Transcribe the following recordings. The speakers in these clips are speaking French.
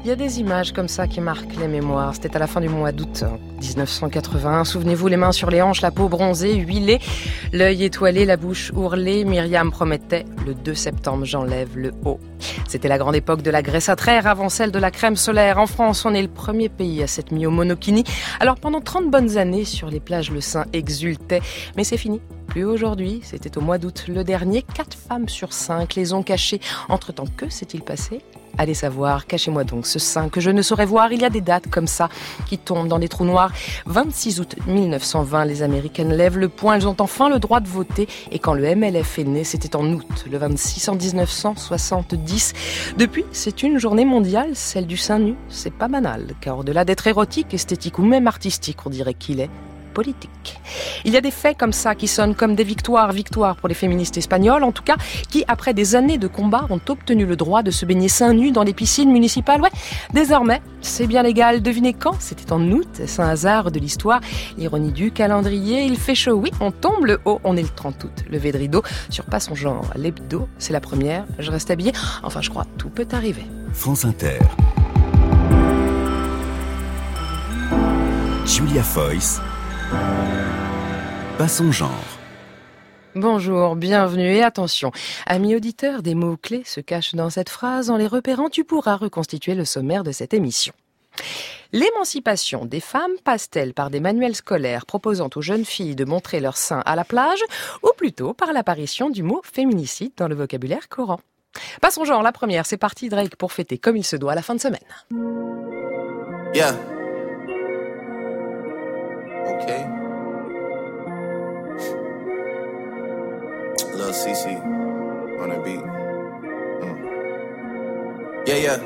Il y a des images comme ça qui marquent les mémoires. C'était à la fin du mois d'août 1981. Souvenez-vous, les mains sur les hanches, la peau bronzée, huilée, l'œil étoilé, la bouche ourlée. Myriam promettait, le 2 septembre, j'enlève le haut. C'était la grande époque de la graisse à traire avant celle de la crème solaire. En France, on est le premier pays à s'être mis au monokini. Alors pendant 30 bonnes années, sur les plages, le sein exultait. Mais c'est fini. Plus aujourd'hui, c'était au mois d'août le dernier. 4 femmes sur 5 les ont cachées. Entre-temps, que s'est-il passé ? Allez savoir, cachez-moi donc ce sein que je ne saurais voir. Il y a des dates comme ça qui tombent dans des trous noirs. 26 août 1920, les Américaines lèvent le poing. Elles ont enfin le droit de voter. Et quand le MLF est né, c'était en août, le 26 en 1970. Depuis, c'est une journée mondiale, celle du sein nu. C'est pas banal, car au-delà d'être érotique, esthétique ou même artistique, on dirait qu'il est politique. Il y a des faits comme ça qui sonnent comme des victoires pour les féministes espagnoles, en tout cas, qui, après des années de combat, ont obtenu le droit de se baigner seins nus dans les piscines municipales. Ouais, désormais, c'est bien légal. Devinez quand ? C'était en août, c'est un hasard de l'histoire. L'ironie du calendrier, il fait chaud, oui, on tombe le haut, on est le 30 août. Levé de rideau, sur Pas son genre, l'hebdo, c'est la première, je reste habillée. Enfin, je crois, tout peut arriver. France Inter. Julia Foyce. Pas son genre. Bonjour, bienvenue et attention. Amis auditeurs, des mots-clés se cachent dans cette phrase. En les repérant, tu pourras reconstituer le sommaire de cette émission. L'émancipation des femmes passe-t-elle par des manuels scolaires proposant aux jeunes filles de montrer leur sein à la plage ou plutôt par l'apparition du mot féminicide dans le vocabulaire courant ? Pas son genre, la première, c'est parti Drake pour fêter comme il se doit à la fin de semaine. Yeah. Okay. Lil CC on the beat. Yeah.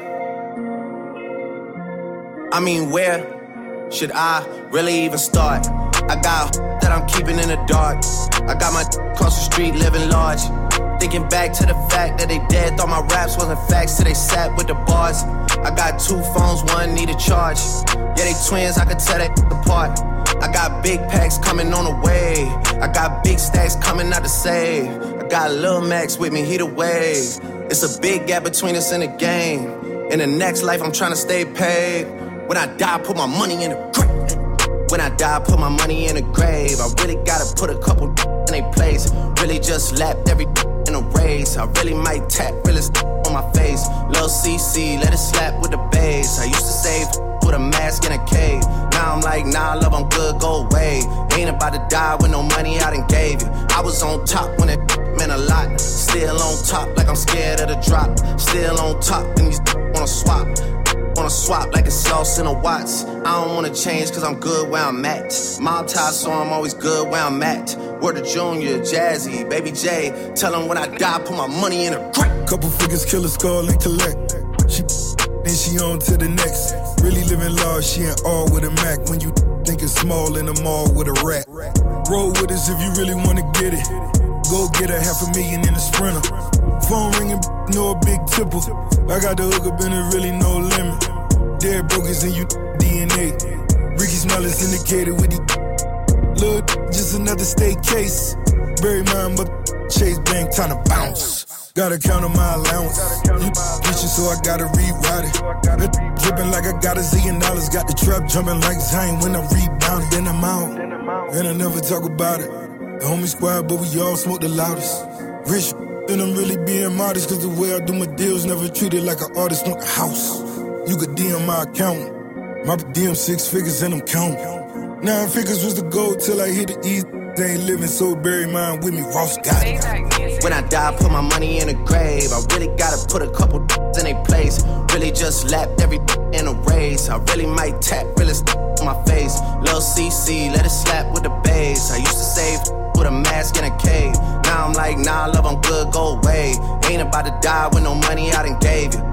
I mean, where should I really even start? I got that I'm keeping in the dark. I got my across the street living large. Thinking back to the fact that they dead, thought my raps wasn't facts till they sat with the bars. I got 2 phones, one need a charge. Yeah, they twins, I could tell they apart. I got big packs coming on the way. I got big stacks coming out to save. I got Lil Max with me, he the wave. It's a big gap between us in the game. In the next life, I'm trying to stay paid. When I die, put my money in the grave. When I die, put my money in the grave. I really gotta put a couple in their place. Really just lapped every in a race. I really might tap realest on my face. Lil CC, let it slap with the bass. I used to save with a mask in a cave. Now I'm like, nah, love, I'm good, go away. Ain't about to die with no money I done gave you. I was on top when it meant a lot. Still on top like I'm scared of the drop. Still on top when these wanna swap. Wanna swap like it's sauce in a Watts. I don't wanna change cause I'm good where I'm at. Mob tie so I'm always good where I'm at. Word to Junior, Jazzy, Baby J. Tell them when I die, put my money in a crack. Couple figures, kill a skull and collect. She then she on to the next. Really living large, she ain't all with a Mac. When you think it's small in the mall with a rat. Roll with us if you really wanna get it. Go get a $500,000 in a Sprinter. Phone ringing, no a big tipple. I got the hook up and it really no limit. Dead brokers in you DNA. Ricky Smile is indicated with the look, just another state case. Bury mine, but Chase Bank time to bounce. Gotta count on my allowance. You bitches, so I gotta rewrite it. Dripping like I got $1 zillion. Got the trap jumping like Zayn when I rebound. Then I'm out, and I never talk about it. The homie squad, but we all smoke the loudest. Rich, and I'm really being modest. Cause the way I do my deals, never treated like an artist, want the house. You could DM my account. My DM 6 figures and I'm counting. 9 figures was the goal till I hit the east. They ain't living, so bury mine with me, Ross got it. When I die, put my money in a grave. I really gotta put a couple in their place. Really just lapped every in a race. I really might tap realest on my face. Lil CC, let it slap with the bass. I used to save with a mask in a cave. Now I'm like, nah, love, I'm good, go away. Ain't about to die with no money I done gave you.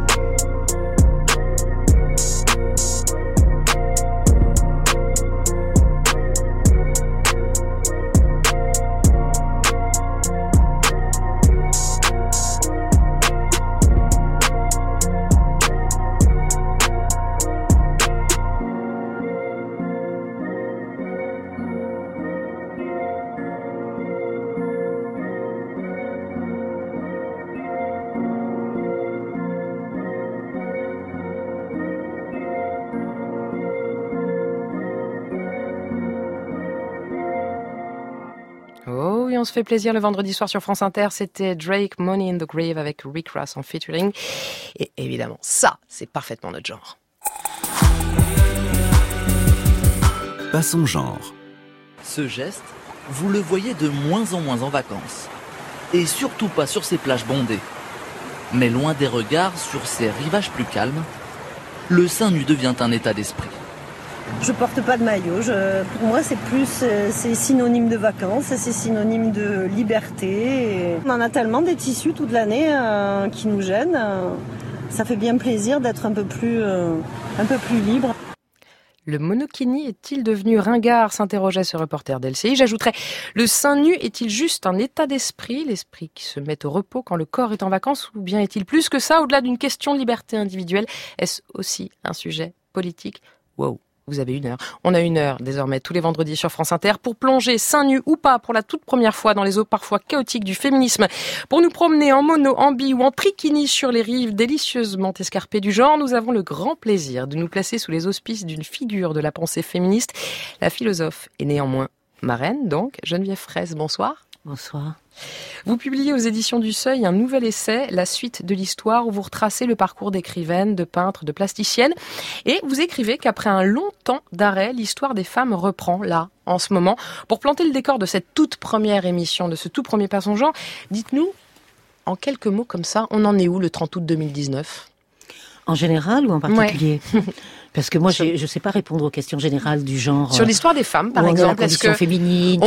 Allez, on se fait plaisir le vendredi soir sur France Inter. C'était Drake, Money in the Grave avec Rick Ross en featuring. Et évidemment, ça, c'est parfaitement notre genre. Pas son genre. Ce geste, vous le voyez de moins en moins en vacances. Et surtout pas sur ces plages bondées. Mais loin des regards sur ces rivages plus calmes, le sein nu devient un état d'esprit. Je porte pas de maillot. Pour moi, c'est synonyme de vacances, c'est synonyme de liberté. On en a tellement des tissus toute l'année qui nous gênent. Ça fait bien plaisir d'être un peu plus libre. Le monokini est-il devenu ringard, s'interrogeait ce reporter d'LCI. J'ajouterais, le sein nu est-il juste un état d'esprit, l'esprit qui se met au repos quand le corps est en vacances, ou bien est-il plus que ça, au-delà d'une question de liberté individuelle? Est-ce aussi un sujet politique? Wow. Vous avez 1 heure. On a 1 heure désormais tous les vendredis sur France Inter pour plonger seins nus ou pas pour la toute première fois dans les eaux parfois chaotiques du féminisme. Pour nous promener en mono, en bi ou en trikini sur les rives délicieusement escarpées du genre, nous avons le grand plaisir de nous placer sous les auspices d'une figure de la pensée féministe. La philosophe est néanmoins marraine, donc Geneviève Fraisse, bonsoir. Bonsoir. Vous publiez aux éditions du Seuil un nouvel essai, La suite de l'histoire, où vous retracez le parcours d'écrivaine, de peintre, de plasticienne. Et vous écrivez qu'après un long temps d'arrêt, l'histoire des femmes reprend, là, en ce moment. Pour planter le décor de cette toute première émission, de ce tout premier Pas son genre, dites-nous, en quelques mots comme ça, on en est où le 30 août 2019 ? En général ou en particulier ? Parce que moi, je ne sais pas répondre aux questions générales du genre. Sur l'histoire des femmes, par exemple, est-ce que féminine,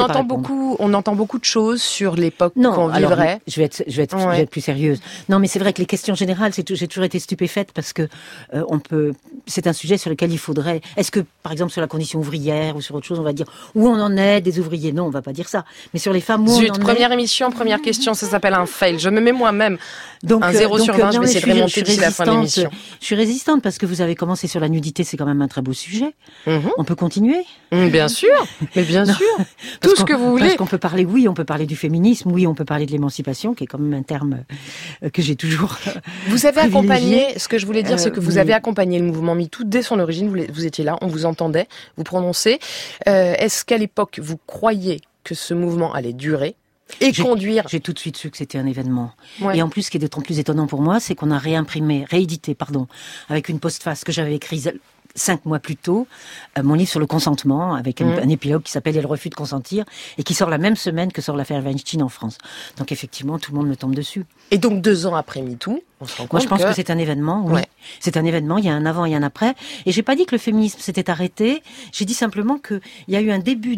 on entend beaucoup de choses sur l'époque qu'on vivrait. Alors, je vais être plus sérieuse. Non, mais c'est vrai que les questions générales, j'ai toujours été stupéfaite parce que c'est un sujet sur lequel il faudrait. Est-ce que, par exemple, sur la condition ouvrière ou sur autre chose, on va dire où on en est des ouvriers? Non, on va pas dire ça. Mais sur les femmes, où on en est. Première émission, première question, ça s'appelle un fail. Je me mets moi-même un 0 sur 20. Je vais essayer de remonter d'ici la fin de l'émission. Je suis résistante parce que vous avez commencé sur la nudité, c'est quand même un très beau sujet. On peut continuer? Bien sûr, mais bien sûr. Tout ce que vous voulez. Parce qu'on peut parler, on peut parler du féminisme, on peut parler de l'émancipation, qui est quand même un terme que j'ai toujours Vous avez accompagné, ce que je voulais dire, c'est que vous avez accompagné le mouvement MeToo dès son origine, vous étiez là, on vous entendait, vous prononcez. Est-ce qu'à l'époque, vous croyiez que ce mouvement allait durer et conduire? J'ai tout de suite su que c'était un événement. Ouais. Et en plus, ce qui est d'autant plus étonnant pour moi, c'est qu'on a réédité, avec une postface que j'avais écrite 5 mois plus tôt, mon livre sur le consentement, avec un épilogue qui s'appelle « Et le refus de consentir », et qui sort la même semaine que sort l'affaire Weinstein en France. Donc effectivement, tout le monde me tombe dessus. Et donc 2 ans après MeToo, on se rend compte Moi, je pense que c'est un événement, oui. Ouais. C'est un événement, il y a un avant et un après. Et j'ai pas dit que le féminisme s'était arrêté, j'ai dit simplement qu'il y a eu un début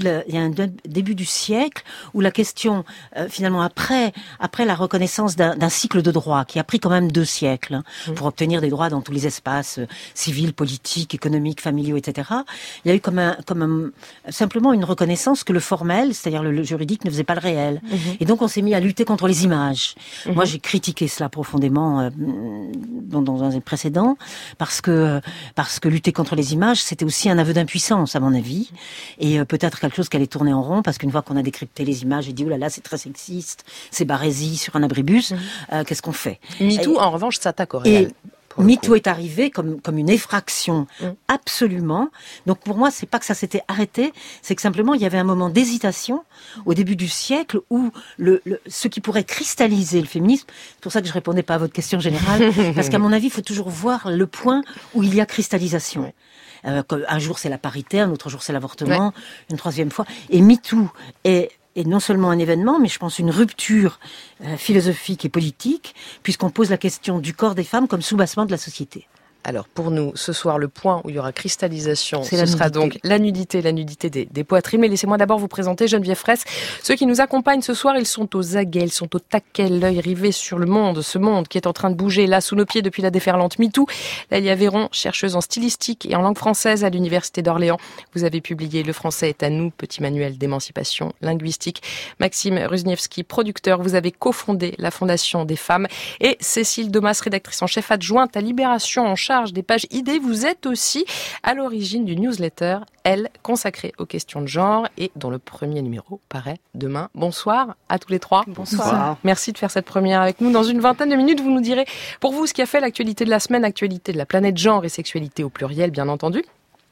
du siècle où la question, finalement, après la reconnaissance d'un cycle de droits, qui a pris quand même 2 siècles, pour obtenir des droits dans tous les espaces civils, politiques, économiques, familiaux, etc. Il y a eu simplement une reconnaissance que le formel, c'est-à-dire le juridique, ne faisait pas le réel. Et donc, on s'est mis à lutter contre les images. Moi, j'ai critiqué cela profondément dans un précédent, parce que lutter contre les images, c'était aussi un aveu d'impuissance, à mon avis, et peut-être quelque chose qui allait tourner en rond, parce qu'une fois qu'on a décrypté les images et dit, oh là là, c'est très sexiste, c'est barésie sur un abribus, qu'est-ce qu'on fait? MeToo, en revanche, s'attaque au réel. MeToo est arrivé comme une effraction, absolument. Donc pour moi, c'est pas que ça s'était arrêté, c'est que simplement il y avait un moment d'hésitation au début du siècle où ce qui pourrait cristalliser le féminisme, c'est pour ça que je répondais pas à votre question générale, parce qu'à mon avis, il faut toujours voir le point où il y a cristallisation. Un jour c'est la parité, un autre jour c'est l'avortement, une troisième fois. Et MeToo est non seulement un événement, mais je pense une rupture philosophique et politique, puisqu'on pose la question du corps des femmes comme soubassement de la société. Alors pour nous, ce soir, le point où il y aura cristallisation, ce sera donc la nudité des poitrines. Mais laissez-moi d'abord vous présenter Geneviève Fraisse. Ceux qui nous accompagnent ce soir, ils sont aux aguets, ils sont au taquet, l'œil rivé sur le monde, ce monde qui est en train de bouger là sous nos pieds depuis la déferlante MeToo. Laëlia Véron, chercheuse en stylistique et en langue française à l'Université d'Orléans. Vous avez publié Le français est à nous, petit manuel d'émancipation linguistique. Maxime Rusniewski, producteur, vous avez cofondé la Fondation des femmes. Et Cécile Domas, rédactrice en chef adjointe à Libération, en charge des pages idées. Vous êtes aussi à l'origine du newsletter Elle, consacrée aux questions de genre et dont le premier numéro paraît demain. Bonsoir à tous les 3. Bonsoir. Merci de faire cette première avec nous. Dans une vingtaine de minutes, vous nous direz pour vous ce qui a fait l'actualité de la semaine, actualité de la planète genre et sexualité au pluriel, bien entendu.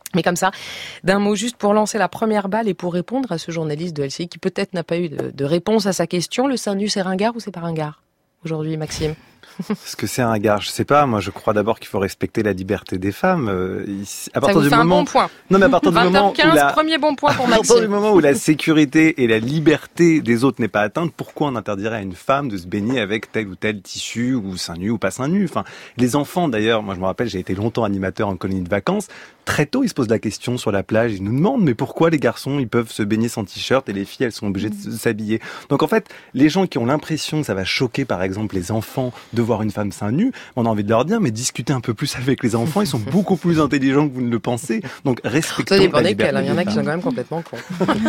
Mais comme ça, d'un mot juste pour lancer la première balle et pour répondre à ce journaliste de LCI qui peut-être n'a pas eu de réponse à sa question, le sein nu c'est ringard ou c'est pas ringard aujourd'hui, Maxime? Est-ce que c'est un ringard? Je sais pas. Moi, je crois d'abord qu'il faut respecter la liberté des femmes. À partir du moment... un bon point. Non, mais à partir du moment où premier bon point pour Maxime. À partir du moment où la sécurité et la liberté des autres n'est pas atteinte, pourquoi on interdirait à une femme de se baigner avec tel ou tel tissu ou sein nu ou pas sein nu? Enfin, les enfants, d'ailleurs, moi je me rappelle, j'ai été longtemps animateur en colonie de vacances. Très tôt, ils se posent la question sur la plage. Ils nous demandent, mais pourquoi les garçons, ils peuvent se baigner sans t-shirt et les filles, elles sont obligées de s'habiller? Donc en fait, les gens qui ont l'impression que ça va choquer, par exemple, les enfants de voir une femme sein nu, on a envie de leur dire, mais discutez un peu plus avec les enfants. Ils sont beaucoup plus intelligents que vous ne le pensez. Donc respectons la liberté. Il y en a qui sont quand même complètement cons.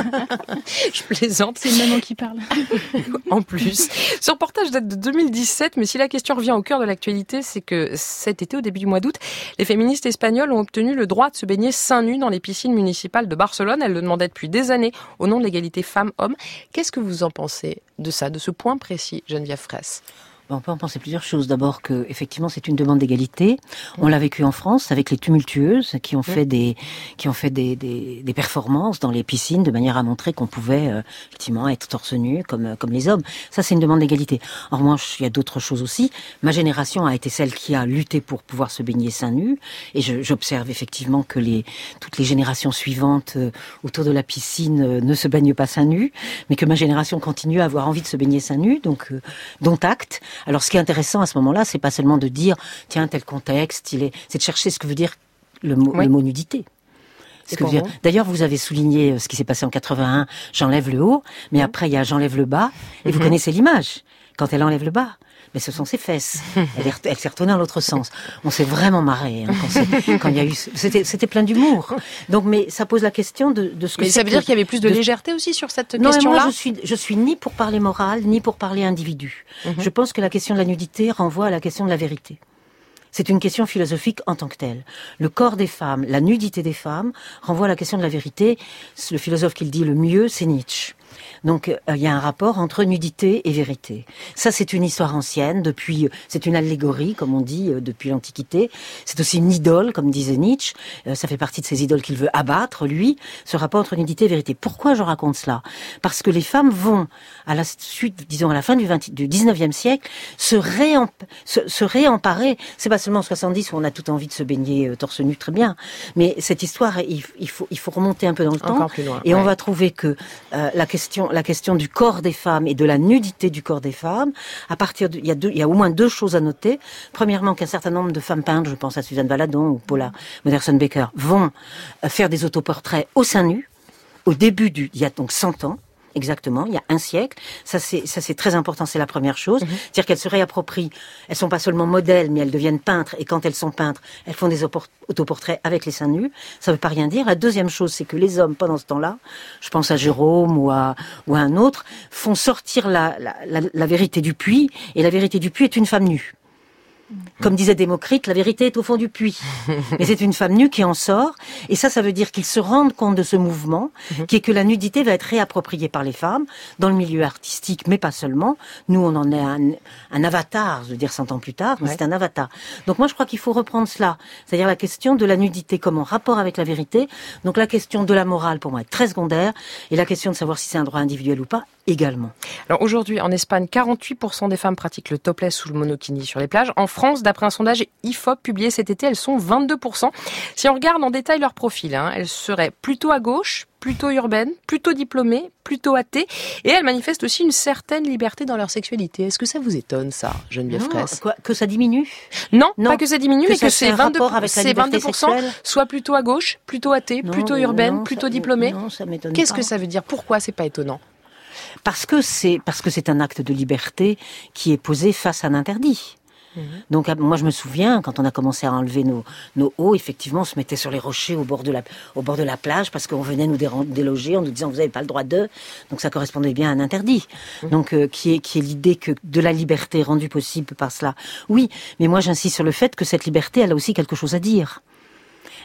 Je plaisante. C'est une maman qui parle. En plus. Ce reportage date de 2017, mais si la question revient au cœur de l'actualité, c'est que cet été, au début du mois d'août, les féministes espagnoles ont obtenu le droit de se baigner seins nus dans les piscines municipales de Barcelone. Elles le demandaient depuis des années au nom de l'égalité femmes-hommes. Qu'est-ce que vous en pensez de ça, de ce point précis, Geneviève Fraisse? On peut en penser plusieurs choses. D'abord que, effectivement, c'est une demande d'égalité. On l'a vécu en France avec les tumultueuses qui ont fait des performances dans les piscines de manière à montrer qu'on pouvait, effectivement, être torse nu comme les hommes. Ça, c'est une demande d'égalité. En revanche, il y a d'autres choses aussi. Ma génération a été celle qui a lutté pour pouvoir se baigner seins nus. Et j'observe effectivement que toutes les générations suivantes autour de la piscine ne se baignent pas seins nus, mais que ma génération continue à avoir envie de se baigner seins nus. Donc, dont acte. Alors, ce qui est intéressant à ce moment-là, c'est pas seulement de dire, tiens, tel contexte, c'est de chercher ce que veut dire le mot nudité. D'ailleurs, vous avez souligné ce qui s'est passé en 81, j'enlève le haut, mais après, il y a j'enlève le bas, et vous connaissez l'image, quand elle enlève le bas. Mais ce sont ses fesses. Elle s'est retournée dans l'autre sens. On s'est vraiment marré quand il y a eu. C'était plein d'humour. Donc, mais ça pose la question de ce que. Mais ça veut dire qu'il y avait plus de légèreté aussi sur cette question-là. Non, moi je suis ni pour parler morale, ni pour parler individu. Je pense que la question de la nudité renvoie à la question de la vérité. C'est une question philosophique en tant que telle. Le corps des femmes, la nudité des femmes renvoie à la question de la vérité. Le philosophe qui le dit le mieux, c'est Nietzsche. Donc il y a un rapport entre nudité et vérité. Ça, c'est une histoire ancienne, c'est une allégorie, comme on dit, depuis l'Antiquité. C'est aussi une idole, comme disait Nietzsche. Ça fait partie de ces idoles qu'il veut abattre, lui, ce rapport entre nudité et vérité. Pourquoi je raconte cela? Parce que les femmes vont, à la fin du 19e siècle, se réemparer. C'est pas seulement en 70 où on a tout envie de se baigner torse nu, très bien. Mais cette histoire, il faut remonter un peu dans le temps. Plus loin, et on va trouver que la question du corps des femmes et de la nudité du corps des femmes, il y a au moins deux choses à noter. Premièrement, qu'un certain nombre de femmes peintres, je pense à Suzanne Valadon ou Paula Modersohn-Becker, vont faire des autoportraits au sein nu, au début il y a donc 100 ans. Exactement, il y a un siècle. Ça c'est très important, c'est la première chose. C'est-à-dire qu'elles se réapproprient. Elles sont pas seulement modèles, mais elles deviennent peintres. Et quand elles sont peintres, elles font des autoportraits avec les seins nus. Ça veut pas rien dire. La deuxième chose, c'est que les hommes, pendant ce temps-là, je pense à Jérôme ou à un autre, font sortir la vérité du puits. Et la vérité du puits est une femme nue. Comme disait Démocrite, la vérité est au fond du puits. Mais c'est une femme nue qui en sort. Et ça veut dire qu'ils se rendent compte de ce mouvement, qui est que la nudité va être réappropriée par les femmes, dans le milieu artistique, mais pas seulement. Nous, on en est un avatar, je veux dire 100 ans plus tard, mais c'est un avatar. Donc moi, je crois qu'il faut reprendre cela. C'est-à-dire la question de la nudité comme en rapport avec la vérité. Donc la question de la morale, pour moi, est très secondaire. Et la question de savoir si c'est un droit individuel ou pas, également. Alors aujourd'hui, en Espagne, 48% des femmes pratiquent le topless ou le monokini sur les plages. En France, d'après un sondage IFOP publié cet été, elles sont 22%. Si on regarde en détail leur profil, elles seraient plutôt à gauche, plutôt urbaines, plutôt diplômées, plutôt athées, et elles manifestent aussi une certaine liberté dans leur sexualité. Est-ce que ça vous étonne, ça, Geneviève Fraisse? Que ça diminue? Non, pas que ça diminue, mais que c'est 22%, soit plutôt à gauche, plutôt athée, plutôt urbaine, plutôt diplômée. Non, ça m'étonne Qu'est-ce pas. que ça veut dire? Pourquoi c'est pas étonnant? Parce que c'est un acte de liberté qui est posé face à un interdit. Donc moi je me souviens quand on a commencé à enlever nos hauts, effectivement on se mettait sur les rochers au bord de la plage parce qu'on venait nous déloger en nous disant vous n'avez pas le droit de. Donc ça correspondait bien à un interdit. Donc qui est l'idée que de la liberté rendue possible par cela. Oui, mais moi j'insiste sur le fait que cette liberté elle a aussi quelque chose à dire.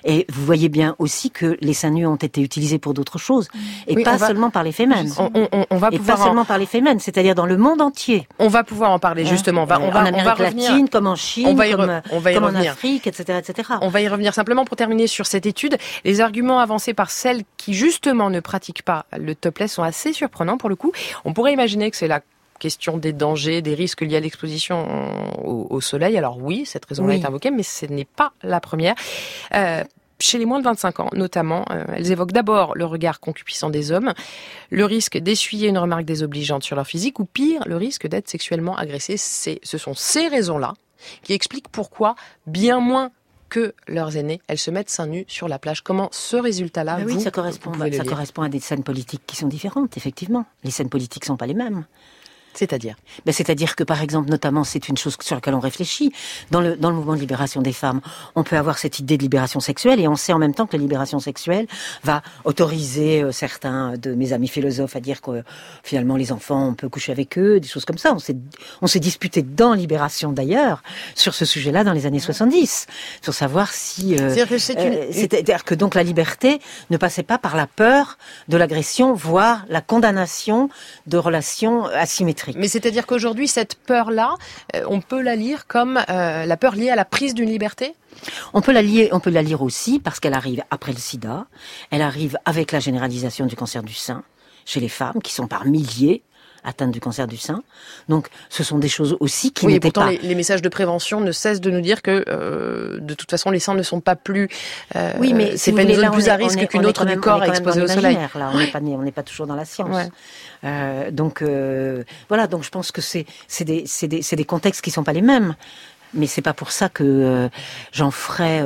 Et vous voyez bien aussi que les seins nus ont été utilisés pour d'autres choses, et pas seulement par les femmes. On va et pouvoir pas seulement par les femmes, c'est-à-dire dans le monde entier. On va pouvoir en parler justement. En Amérique latine, comme en Chine, comme en Afrique, etc., etc. On va y revenir. Simplement pour terminer sur cette étude, les arguments avancés par celles qui justement ne pratiquent pas le topless sont assez surprenants pour le coup. On pourrait imaginer que c'est la question des dangers, des risques liés à l'exposition au soleil. Alors oui, cette raison-là est invoquée, mais ce n'est pas la première. Chez les moins de 25 ans, notamment, elles évoquent d'abord le regard concupiscent des hommes, le risque d'essuyer une remarque désobligeante sur leur physique, ou pire, le risque d'être sexuellement agressées. Ce sont ces raisons-là qui expliquent pourquoi, bien moins que leurs aînés, elles se mettent seins nus sur la plage. Comment ce résultat-là, ça correspond à des scènes politiques qui sont différentes, effectivement. Les scènes politiques sont pas les mêmes. C'est-à-dire c'est-à-dire que, par exemple, notamment, c'est une chose sur laquelle on réfléchit. Dans le mouvement de libération des femmes, on peut avoir cette idée de libération sexuelle, et on sait en même temps que la libération sexuelle va autoriser certains de mes amis philosophes à dire que, finalement, les enfants, on peut coucher avec eux, des choses comme ça. On s'est disputé dans Libération, d'ailleurs, sur ce sujet-là dans les années 70, sur savoir si... c'est-à-dire que donc la liberté ne passait pas par la peur de l'agression, voire la condamnation de relations asymétriques. Mais c'est-à-dire qu'aujourd'hui, cette peur-là, on peut la lire comme la peur liée à la prise d'une liberté ? On peut la lire aussi parce qu'elle arrive après le sida, elle arrive avec la généralisation du cancer du sein chez les femmes qui sont par milliers atteintes du cancer du sein. Donc, ce sont des choses aussi qui n'étaient pas... Oui, pourtant, les messages de prévention ne cessent de nous dire que, de toute façon, les seins ne sont pas plus... mais c'est pas une zone plus à risque qu'une autre du corps exposée au soleil. Là, on n'est pas toujours dans la science. Ouais. Donc je pense que c'est des contextes qui sont pas les mêmes. Mais c'est pas pour ça que j'en ferai,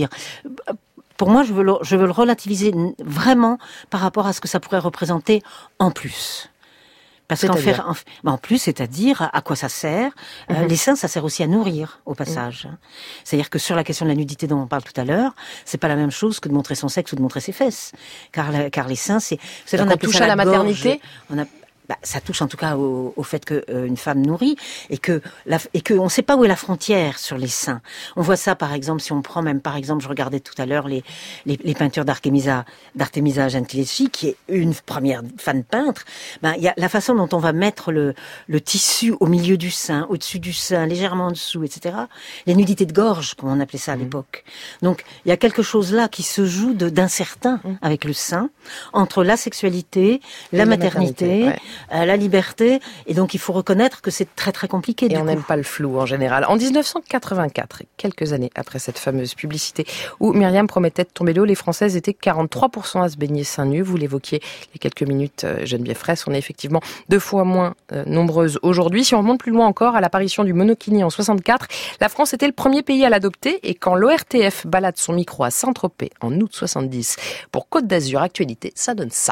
Pour moi, je veux le relativiser vraiment par rapport à ce que ça pourrait représenter en plus. Parce en plus, c'est-à-dire à quoi ça sert. Les seins, ça sert aussi à nourrir, au passage. C'est-à-dire que sur la question de la nudité dont on parle tout à l'heure, c'est pas la même chose que de montrer son sexe ou de montrer ses fesses. Car les seins, c'est... On touche à la maternité. Ça touche en tout cas au fait qu'une femme nourrit et que on ne sait pas où est la frontière sur les seins. On voit ça par exemple si on prend même par exemple, je regardais tout à l'heure les peintures d'Artemisa Gentileschi, qui est une première femme peintre. Il y a la façon dont on va mettre le tissu au milieu du sein, au-dessus du sein, légèrement en dessous, etc. Les nudités de gorge, comme on appelait ça à l'époque. Donc il y a quelque chose là qui se joue d'incertain avec le sein, entre la sexualité, la maternité. La liberté, et donc il faut reconnaître que c'est très très compliqué. Et on n'aime pas le flou en général. En 1984, quelques années après cette fameuse publicité où Myriam promettait de tomber de haut, les Françaises étaient 43% à se baigner seins nus. Vous l'évoquiez il y a quelques minutes, Geneviève Fraisse, on est effectivement 2 fois moins nombreuses aujourd'hui. Si on remonte plus loin encore, à l'apparition du monokini en 64, la France était le premier pays à l'adopter, et quand l'ORTF balade son micro à Saint-Tropez en août 70 pour Côte d'Azur Actualité, ça donne ça.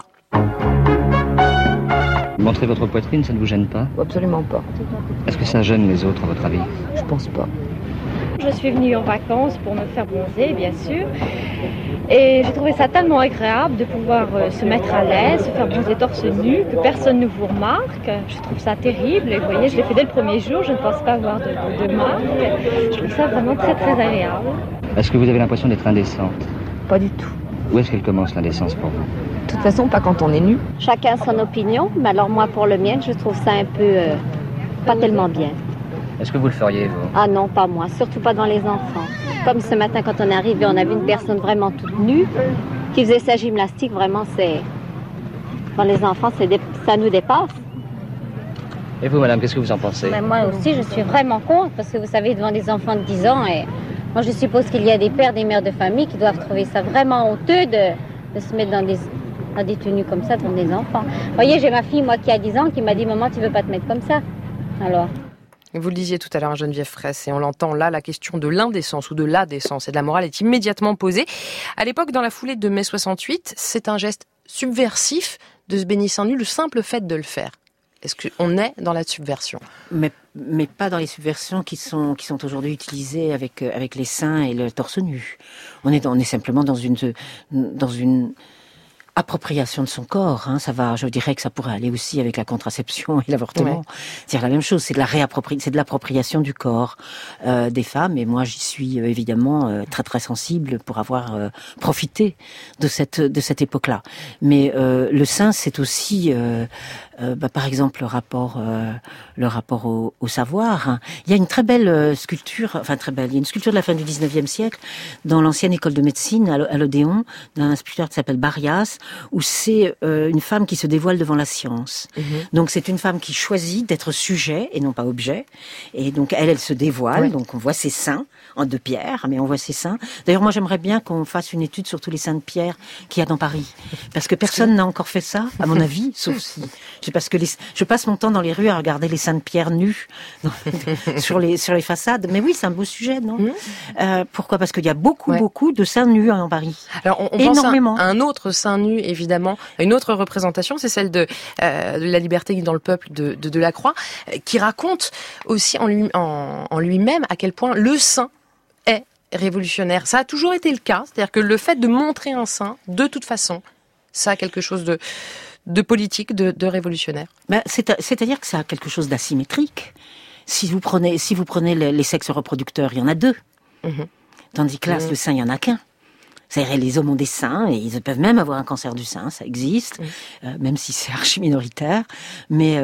Montrer votre poitrine, ça ne vous gêne pas ? Absolument pas. Est-ce que ça gêne les autres, à votre avis ? Je pense pas. Je suis venue en vacances pour me faire bronzer, bien sûr. Et j'ai trouvé ça tellement agréable de pouvoir se mettre à l'aise, se faire bronzer torse nu, que personne ne vous remarque. Je trouve ça terrible. Et vous voyez, je l'ai fait dès le premier jour, je ne pense pas avoir de marque. Je trouve ça vraiment très très agréable. Est-ce que vous avez l'impression d'être indécente ? Pas du tout. Où est-ce qu'elle commence, l'indécence, pour vous ? De toute façon, pas quand on est nu. Chacun a son opinion, mais alors moi, pour le mien, je trouve ça un peu pas tellement bien. Est-ce que vous le feriez, vous ? Ah non, pas moi, surtout pas dans les enfants. Comme ce matin, quand on est arrivé, on a vu une personne vraiment toute nue qui faisait sa gymnastique. Vraiment, c'est... Dans les enfants, ça nous dépasse. Et vous, madame, qu'est-ce que vous en pensez ? Mais moi aussi, je suis vraiment contre, parce que vous savez, devant des enfants de 10 ans, et moi, je suppose qu'il y a des pères, des mères de famille qui doivent trouver ça vraiment honteux de se mettre dans des tenues comme ça devant des enfants. Vous voyez, j'ai ma fille, moi, qui a 10 ans, qui m'a dit « Maman, tu veux pas te mettre comme ça ?» Alors... Vous le disiez tout à l'heure, Geneviève Fraisse, et on l'entend là, la question de l'indécence ou de la décence et de la morale est immédiatement posée. À l'époque, dans la foulée de mai 68, c'est un geste subversif de se baigner seins nus, le simple fait de le faire. Est-ce qu'on est dans la subversion ? Mais pas dans les subversions qui sont aujourd'hui utilisées avec les seins et le torse nu. On est simplement dans une appropriation de son corps, ça va, je dirais que ça pourrait aller aussi avec la contraception et l'avortement. C'est la même chose, c'est de l'appropriation du corps des femmes, et moi j'y suis évidemment très très sensible pour avoir profité de cette époque-là. Mais le sein, c'est aussi par exemple le rapport au savoir. Il y a une très belle sculpture, il y a une sculpture de la fin du 19e siècle dans l'ancienne école de médecine à l'Odéon, d'un sculpteur qui s'appelle Barrias, où c'est une femme qui se dévoile devant la science. Donc c'est une femme qui choisit d'être sujet et non pas objet, et donc elle se dévoile, donc on voit ses seins de pierre, mais on voit ses seins. D'ailleurs moi j'aimerais bien qu'on fasse une étude sur tous les seins de pierre qu'il y a dans Paris, parce que personne n'a encore fait ça, à mon avis, sauf si... Parce que je passe mon temps dans les rues à regarder les seins de pierre nus sur les façades. Mais oui, c'est un beau sujet, non? Pourquoi? Parce qu'il y a beaucoup de seins nus en Paris. Alors on pense à un autre sein nu, évidemment, une autre représentation, c'est celle de la liberté dans le peuple de Delacroix, qui raconte aussi en lui-même à quel point le sein est révolutionnaire. Ça a toujours été le cas, c'est-à-dire que le fait de montrer un sein, de toute façon, ça a quelque chose de politique, de révolutionnaire. C'est-à-dire que ça a quelque chose d'asymétrique. Si vous prenez les sexes reproducteurs, il y en a 2. Tandis que là, le sein, il n'y en a qu'un. C'est-à-dire les hommes ont des seins, et ils peuvent même avoir un cancer du sein, ça existe, même si c'est archi minoritaire, mais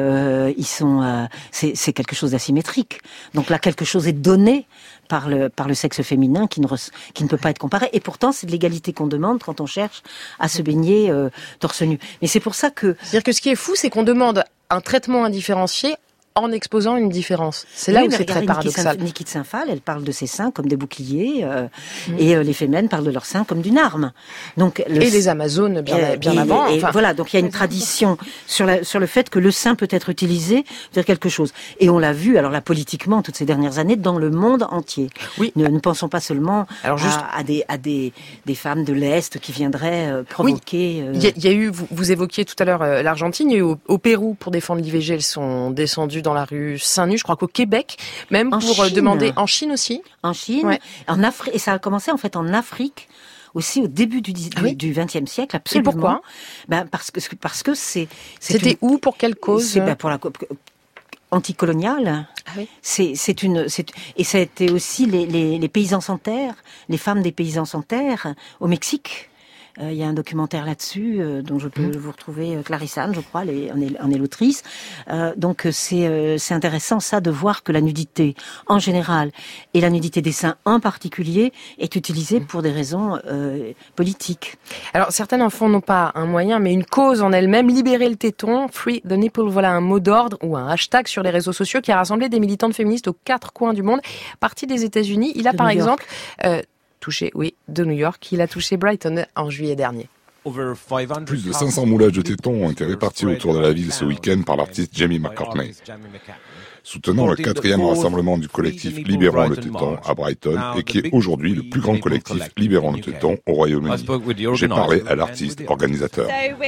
c'est quelque chose d'asymétrique. Donc là, quelque chose est donné par le sexe féminin qui ne peut pas être comparé. Et pourtant, c'est de l'égalité qu'on demande quand on cherche à se baigner torse nu. Mais c'est pour ça que... C'est-à-dire que ce qui est fou, c'est qu'on demande un traitement indifférencié en exposant une différence. C'est là où c'est très paradoxal. Niki de Saint-Phal, elle parle de ses seins comme des boucliers, et les fémènes parlent de leurs seins comme d'une arme. Donc, et les Amazones bien avant. Voilà, donc il y a une tradition sur le fait que le sein peut être utilisé pour dire quelque chose. Et on l'a vu, alors là, politiquement, toutes ces dernières années, dans le monde entier. Oui. Ne pensons pas seulement à des femmes de l'Est qui viendraient provoquer... Il y a eu, vous évoquiez tout à l'heure l'Argentine, il y a eu au Pérou, pour défendre l'IVG, elles sont descendues dans la rue seins nus, je crois qu'au Québec, même pour demander... En Chine aussi. En Chine, en Afrique, et ça a commencé en fait en Afrique, aussi au début du XXe siècle, absolument. Et pourquoi? Parce que c'est... C'était où? Pour quelle cause? Pour la anticoloniale. Et ça a été aussi les paysans sans terre, les femmes des paysans sans terre au Mexique. Il y a un documentaire là-dessus dont je peux vous retrouver, Clarissa Anne, je crois, en est l'autrice. Donc c'est intéressant ça de voir que la nudité en général et la nudité des seins en particulier est utilisée pour des raisons politiques. Alors certains enfants n'ont pas un moyen mais une cause en elle-même, libérer le téton, free the nipple, voilà un mot d'ordre ou un hashtag sur les réseaux sociaux qui a rassemblé des militantes féministes aux 4 coins du monde, parti des États-Unis. Il a par exemple de New York. Il a touché Brighton en juillet dernier. Plus de 500 moulages de tétons ont été répartis autour de la ville ce week-end par l'artiste Jamie McCartney. Soutenant le 4e rassemblement du collectif Libérons le téton à Brighton et qui est aujourd'hui le plus grand collectif Libérons le téton au Royaume-Uni. J'ai parlé à l'artiste organisateur.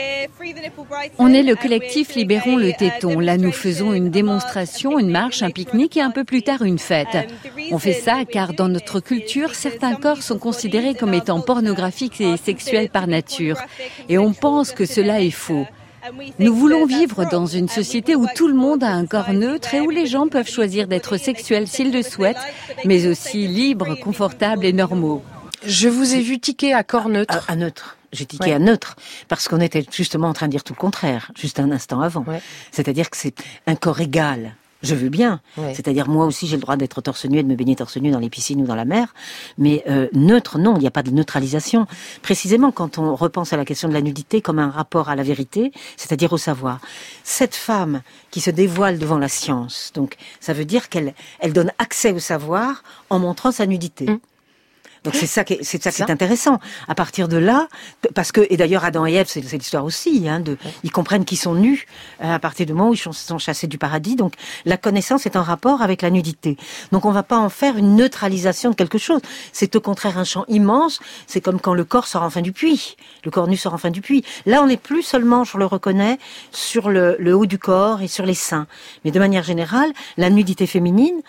On est le collectif Libérons le téton. Là, nous faisons une démonstration, une marche, un pique-nique et un peu plus tard une fête. On fait ça car dans notre culture, certains corps sont considérés comme étant pornographiques et sexuels par nature. Et on pense que cela est faux. Nous voulons vivre dans une société où tout le monde a un corps neutre et où les gens peuvent choisir d'être sexuels s'ils le souhaitent, mais aussi libres, confortables et normaux. Je vous ai vu tiquer à corps neutre. À neutre. J'ai tiqué à neutre, parce qu'on était justement en train de dire tout le contraire, juste un instant avant. C'est-à-dire que c'est un corps égal. Je veux bien. C'est-à-dire, moi aussi, j'ai le droit d'être torse nu et de me baigner torse nu dans les piscines ou dans la mer. Mais neutre, non, il n'y a pas de neutralisation. Précisément, quand on repense à la question de la nudité comme un rapport à la vérité, c'est-à-dire au savoir. Cette femme qui se dévoile devant la science, donc ça veut dire qu'elle donne accès au savoir en montrant sa nudité. Donc c'est ça qui est intéressant. À partir de là, parce que, et d'ailleurs Adam et Ève, c'est l'histoire aussi, ils comprennent qu'ils sont nus à partir du moment où ils sont chassés du paradis. Donc la connaissance est en rapport avec la nudité. Donc on va pas en faire une neutralisation de quelque chose. C'est au contraire un champ immense. C'est comme quand le corps sort enfin du puits. Le corps nu sort enfin du puits. Là on n'est plus seulement, je le reconnais, sur le haut du corps et sur les seins. Mais de manière générale, la nudité féminine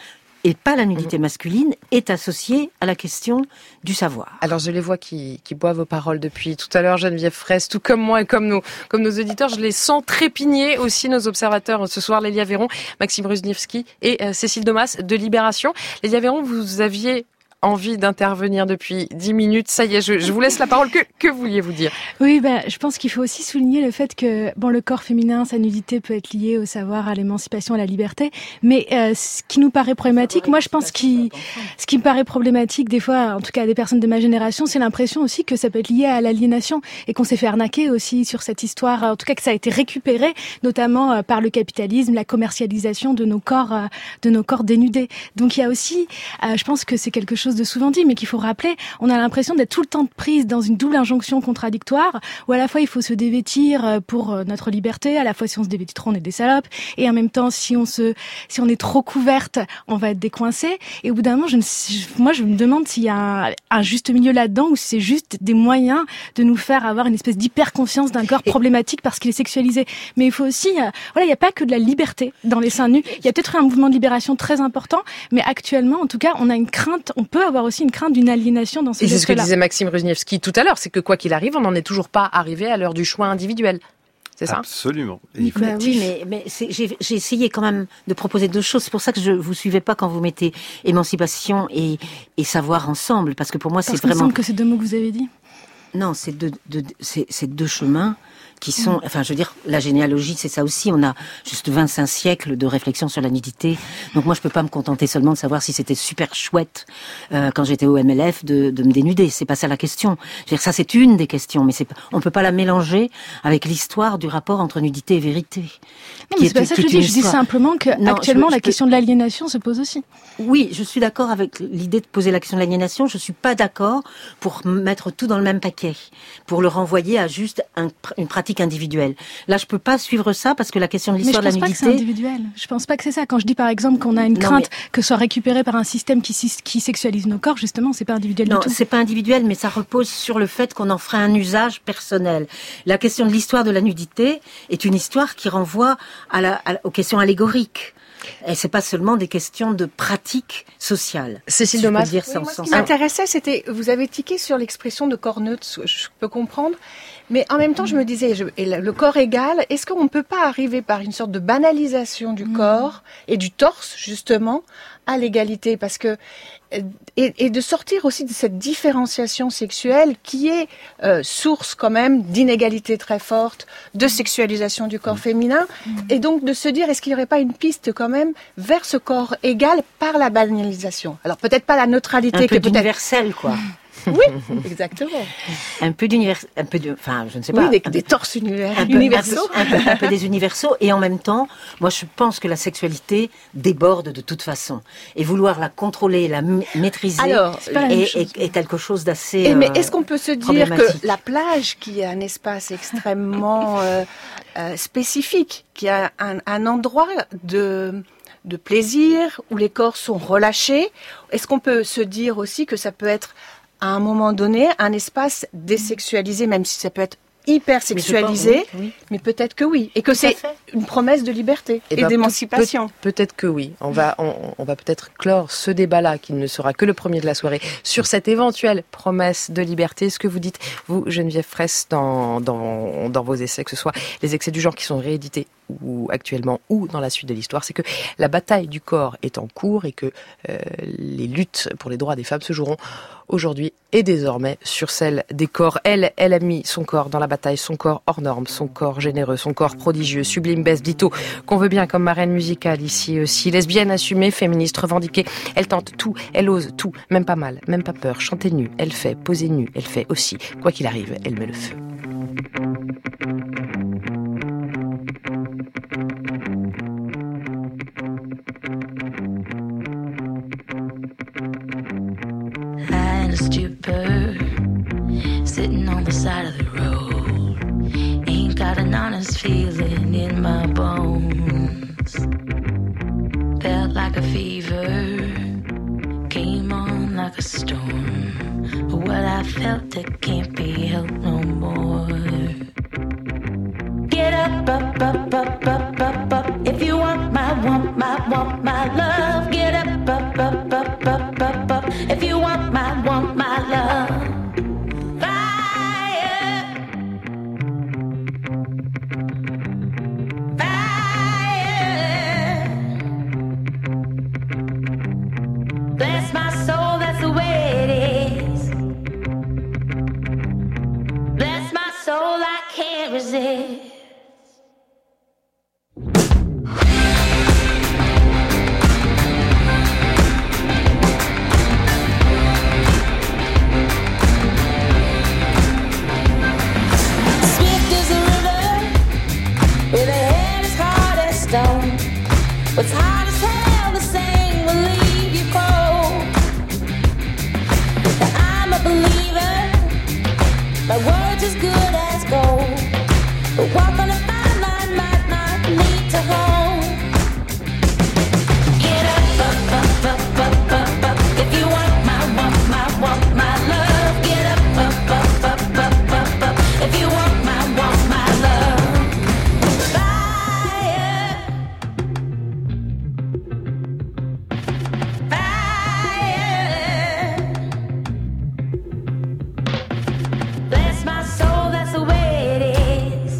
et pas la nudité masculine, est associée à la question du savoir. Alors je les vois qui boivent vos paroles depuis tout à l'heure, Geneviève Fraisse, tout comme moi et comme nos auditeurs. Je les sens trépigner aussi, nos observateurs ce soir, Lélia Véron, Maxime Rusniewski et Cécile Domas de Libération. Lélia Véron, vous aviez envie d'intervenir depuis 10 minutes. Ça y est, je vous laisse la parole. Que vouliez-vous dire? Oui, je pense qu'il faut aussi souligner le fait que le corps féminin, sa nudité peut être liée au savoir, à l'émancipation, à la liberté. Mais ce qui nous paraît problématique, moi je pense ce qui me paraît problématique des fois, en tout cas à des personnes de ma génération, c'est l'impression aussi que ça peut être lié à l'aliénation et qu'on s'est fait arnaquer aussi sur cette histoire. En tout cas que ça a été récupéré, notamment par le capitalisme, la commercialisation de nos corps dénudés. Donc il y a aussi, je pense que c'est quelque chose de souvent dit, mais qu'il faut rappeler, on a l'impression d'être tout le temps prise dans une double injonction contradictoire, où à la fois il faut se dévêtir pour notre liberté, à la fois si on se dévêtit trop, on est des salopes, et en même temps si on est trop couverte, on va être décoincé. Et au bout d'un moment, je me demande s'il y a un juste milieu là-dedans, ou si c'est juste des moyens de nous faire avoir une espèce d'hyper-conscience d'un corps problématique parce qu'il est sexualisé. Mais il faut aussi, il n'y a pas que de la liberté dans les seins nus. Il y a peut-être un mouvement de libération très important, mais actuellement, en tout cas, on a une crainte, on peut avoir aussi une crainte d'une aliénation dans ces gestes-là. Et c'est ce que disait Maxime Rusniewski tout à l'heure, c'est que quoi qu'il arrive, on n'en est toujours pas arrivé à l'heure du choix individuel. C'est ça? Absolument. Oui, mais j'ai essayé quand même de proposer deux choses. C'est pour ça que je vous suivais pas quand vous mettez émancipation et savoir ensemble, parce que pour moi, c'est vraiment... Il me semble que c'est deux mots que vous avez dit. Non, c'est deux chemins qui sont, enfin, je veux dire, la généalogie, c'est ça aussi. On a juste 25 siècles de réflexion sur la nudité. Donc moi, je peux pas me contenter seulement de savoir si c'était super chouette quand j'étais au MLF de me dénuder. C'est pas ça la question. Je veux dire, ça c'est une des questions, mais on peut pas la mélanger avec l'histoire du rapport entre nudité et vérité. Non, mais c'est pas ça que je dis. Je dis simplement que actuellement, la question de l'aliénation se pose aussi. Oui, je suis d'accord avec l'idée de poser la question de l'aliénation. Je suis pas d'accord pour mettre tout dans le même paquet, pour le renvoyer à juste une pratique individuelle. Là, je peux pas suivre ça parce que la question de l'histoire de la nudité... Mais je pense pas que c'est individuel. Je pense pas que c'est ça. Quand je dis par exemple qu'on a une crainte que soit récupéré par un système qui sexualise nos corps, justement, c'est pas individuel du tout. Non, c'est pas individuel, mais ça repose sur le fait qu'on en ferait un usage personnel. La question de l'histoire de la nudité est une histoire qui renvoie aux questions allégoriques. Et c'est pas seulement des questions de pratique sociale. Cécile Domas, ce qui m'intéressait, c'était, vous avez tiqué sur l'expression de corps neutre, je peux comprendre, mais en même temps, je me disais, le corps égal, est-ce qu'on ne peut pas arriver par une sorte de banalisation du corps et du torse, justement, à l'égalité, parce que et de sortir aussi de cette différenciation sexuelle qui est source quand même d'inégalités très fortes, de sexualisation du corps féminin, et donc de se dire est-ce qu'il n'y aurait pas une piste quand même vers ce corps égal par la banalisation. Alors peut-être pas la neutralité, un peu d'universel, quoi. Oui, exactement. Un peu enfin, je ne sais pas. Oui, des torses universaux. Un peu des universaux. Et en même temps, moi, je pense que la sexualité déborde de toute façon. Et vouloir la contrôler, la maîtriser, est quelque chose d'assez mais est-ce qu'on peut se dire que la plage, qui est un espace extrêmement spécifique, qui a un endroit de plaisir où les corps sont relâchés, est-ce qu'on peut se dire aussi que ça peut être à un moment donné, un espace désexualisé, même si ça peut être hyper sexualisé, mais peut-être que oui, et que c'est une promesse de liberté et d'émancipation. Peut-être que oui. On va peut-être clore ce débat-là, qui ne sera que le premier de la soirée, sur cette éventuelle promesse de liberté. Ce que vous dites, vous, Geneviève Fraisse, dans vos essais, que ce soit les excès du genre qui sont réédités ou actuellement ou dans la suite de l'histoire, c'est que la bataille du corps est en cours et que les luttes pour les droits des femmes se joueront aujourd'hui et désormais sur celle des corps. Elle a mis son corps dans la bataille, son corps hors norme, son corps généreux, son corps prodigieux, sublime, Bess Ditto, qu'on veut bien comme marraine musicale ici aussi. Lesbienne assumée, féministe revendiquée, elle tente tout, elle ose tout, même pas mal, même pas peur, chanter nue, elle fait, poser nue, elle fait aussi. Quoi qu'il arrive, elle met le feu. Stupor, sitting on the side of the road, ain't got an honest feeling in my bones. Felt like a fever, came on like a storm, but what I felt, it can't be helped no more. Get up, up, up, up, up, up, up, if you want my love. Get up, up, up. If you want my love. Bless my soul, that's the way it is. Bless my soul, I can't resist. Swift as a river, with a head as hard as stone. What's hard as hell, the same will leave you cold. I'm a believer, my word's as good as gold. But walk on a fine line might not lead to home. Get up, up, up, up, up, up, up. If you want my love. Get up, up, up, up, up, up, up. If you want my love. Fire, fire. Bless my soul, that's the way it is.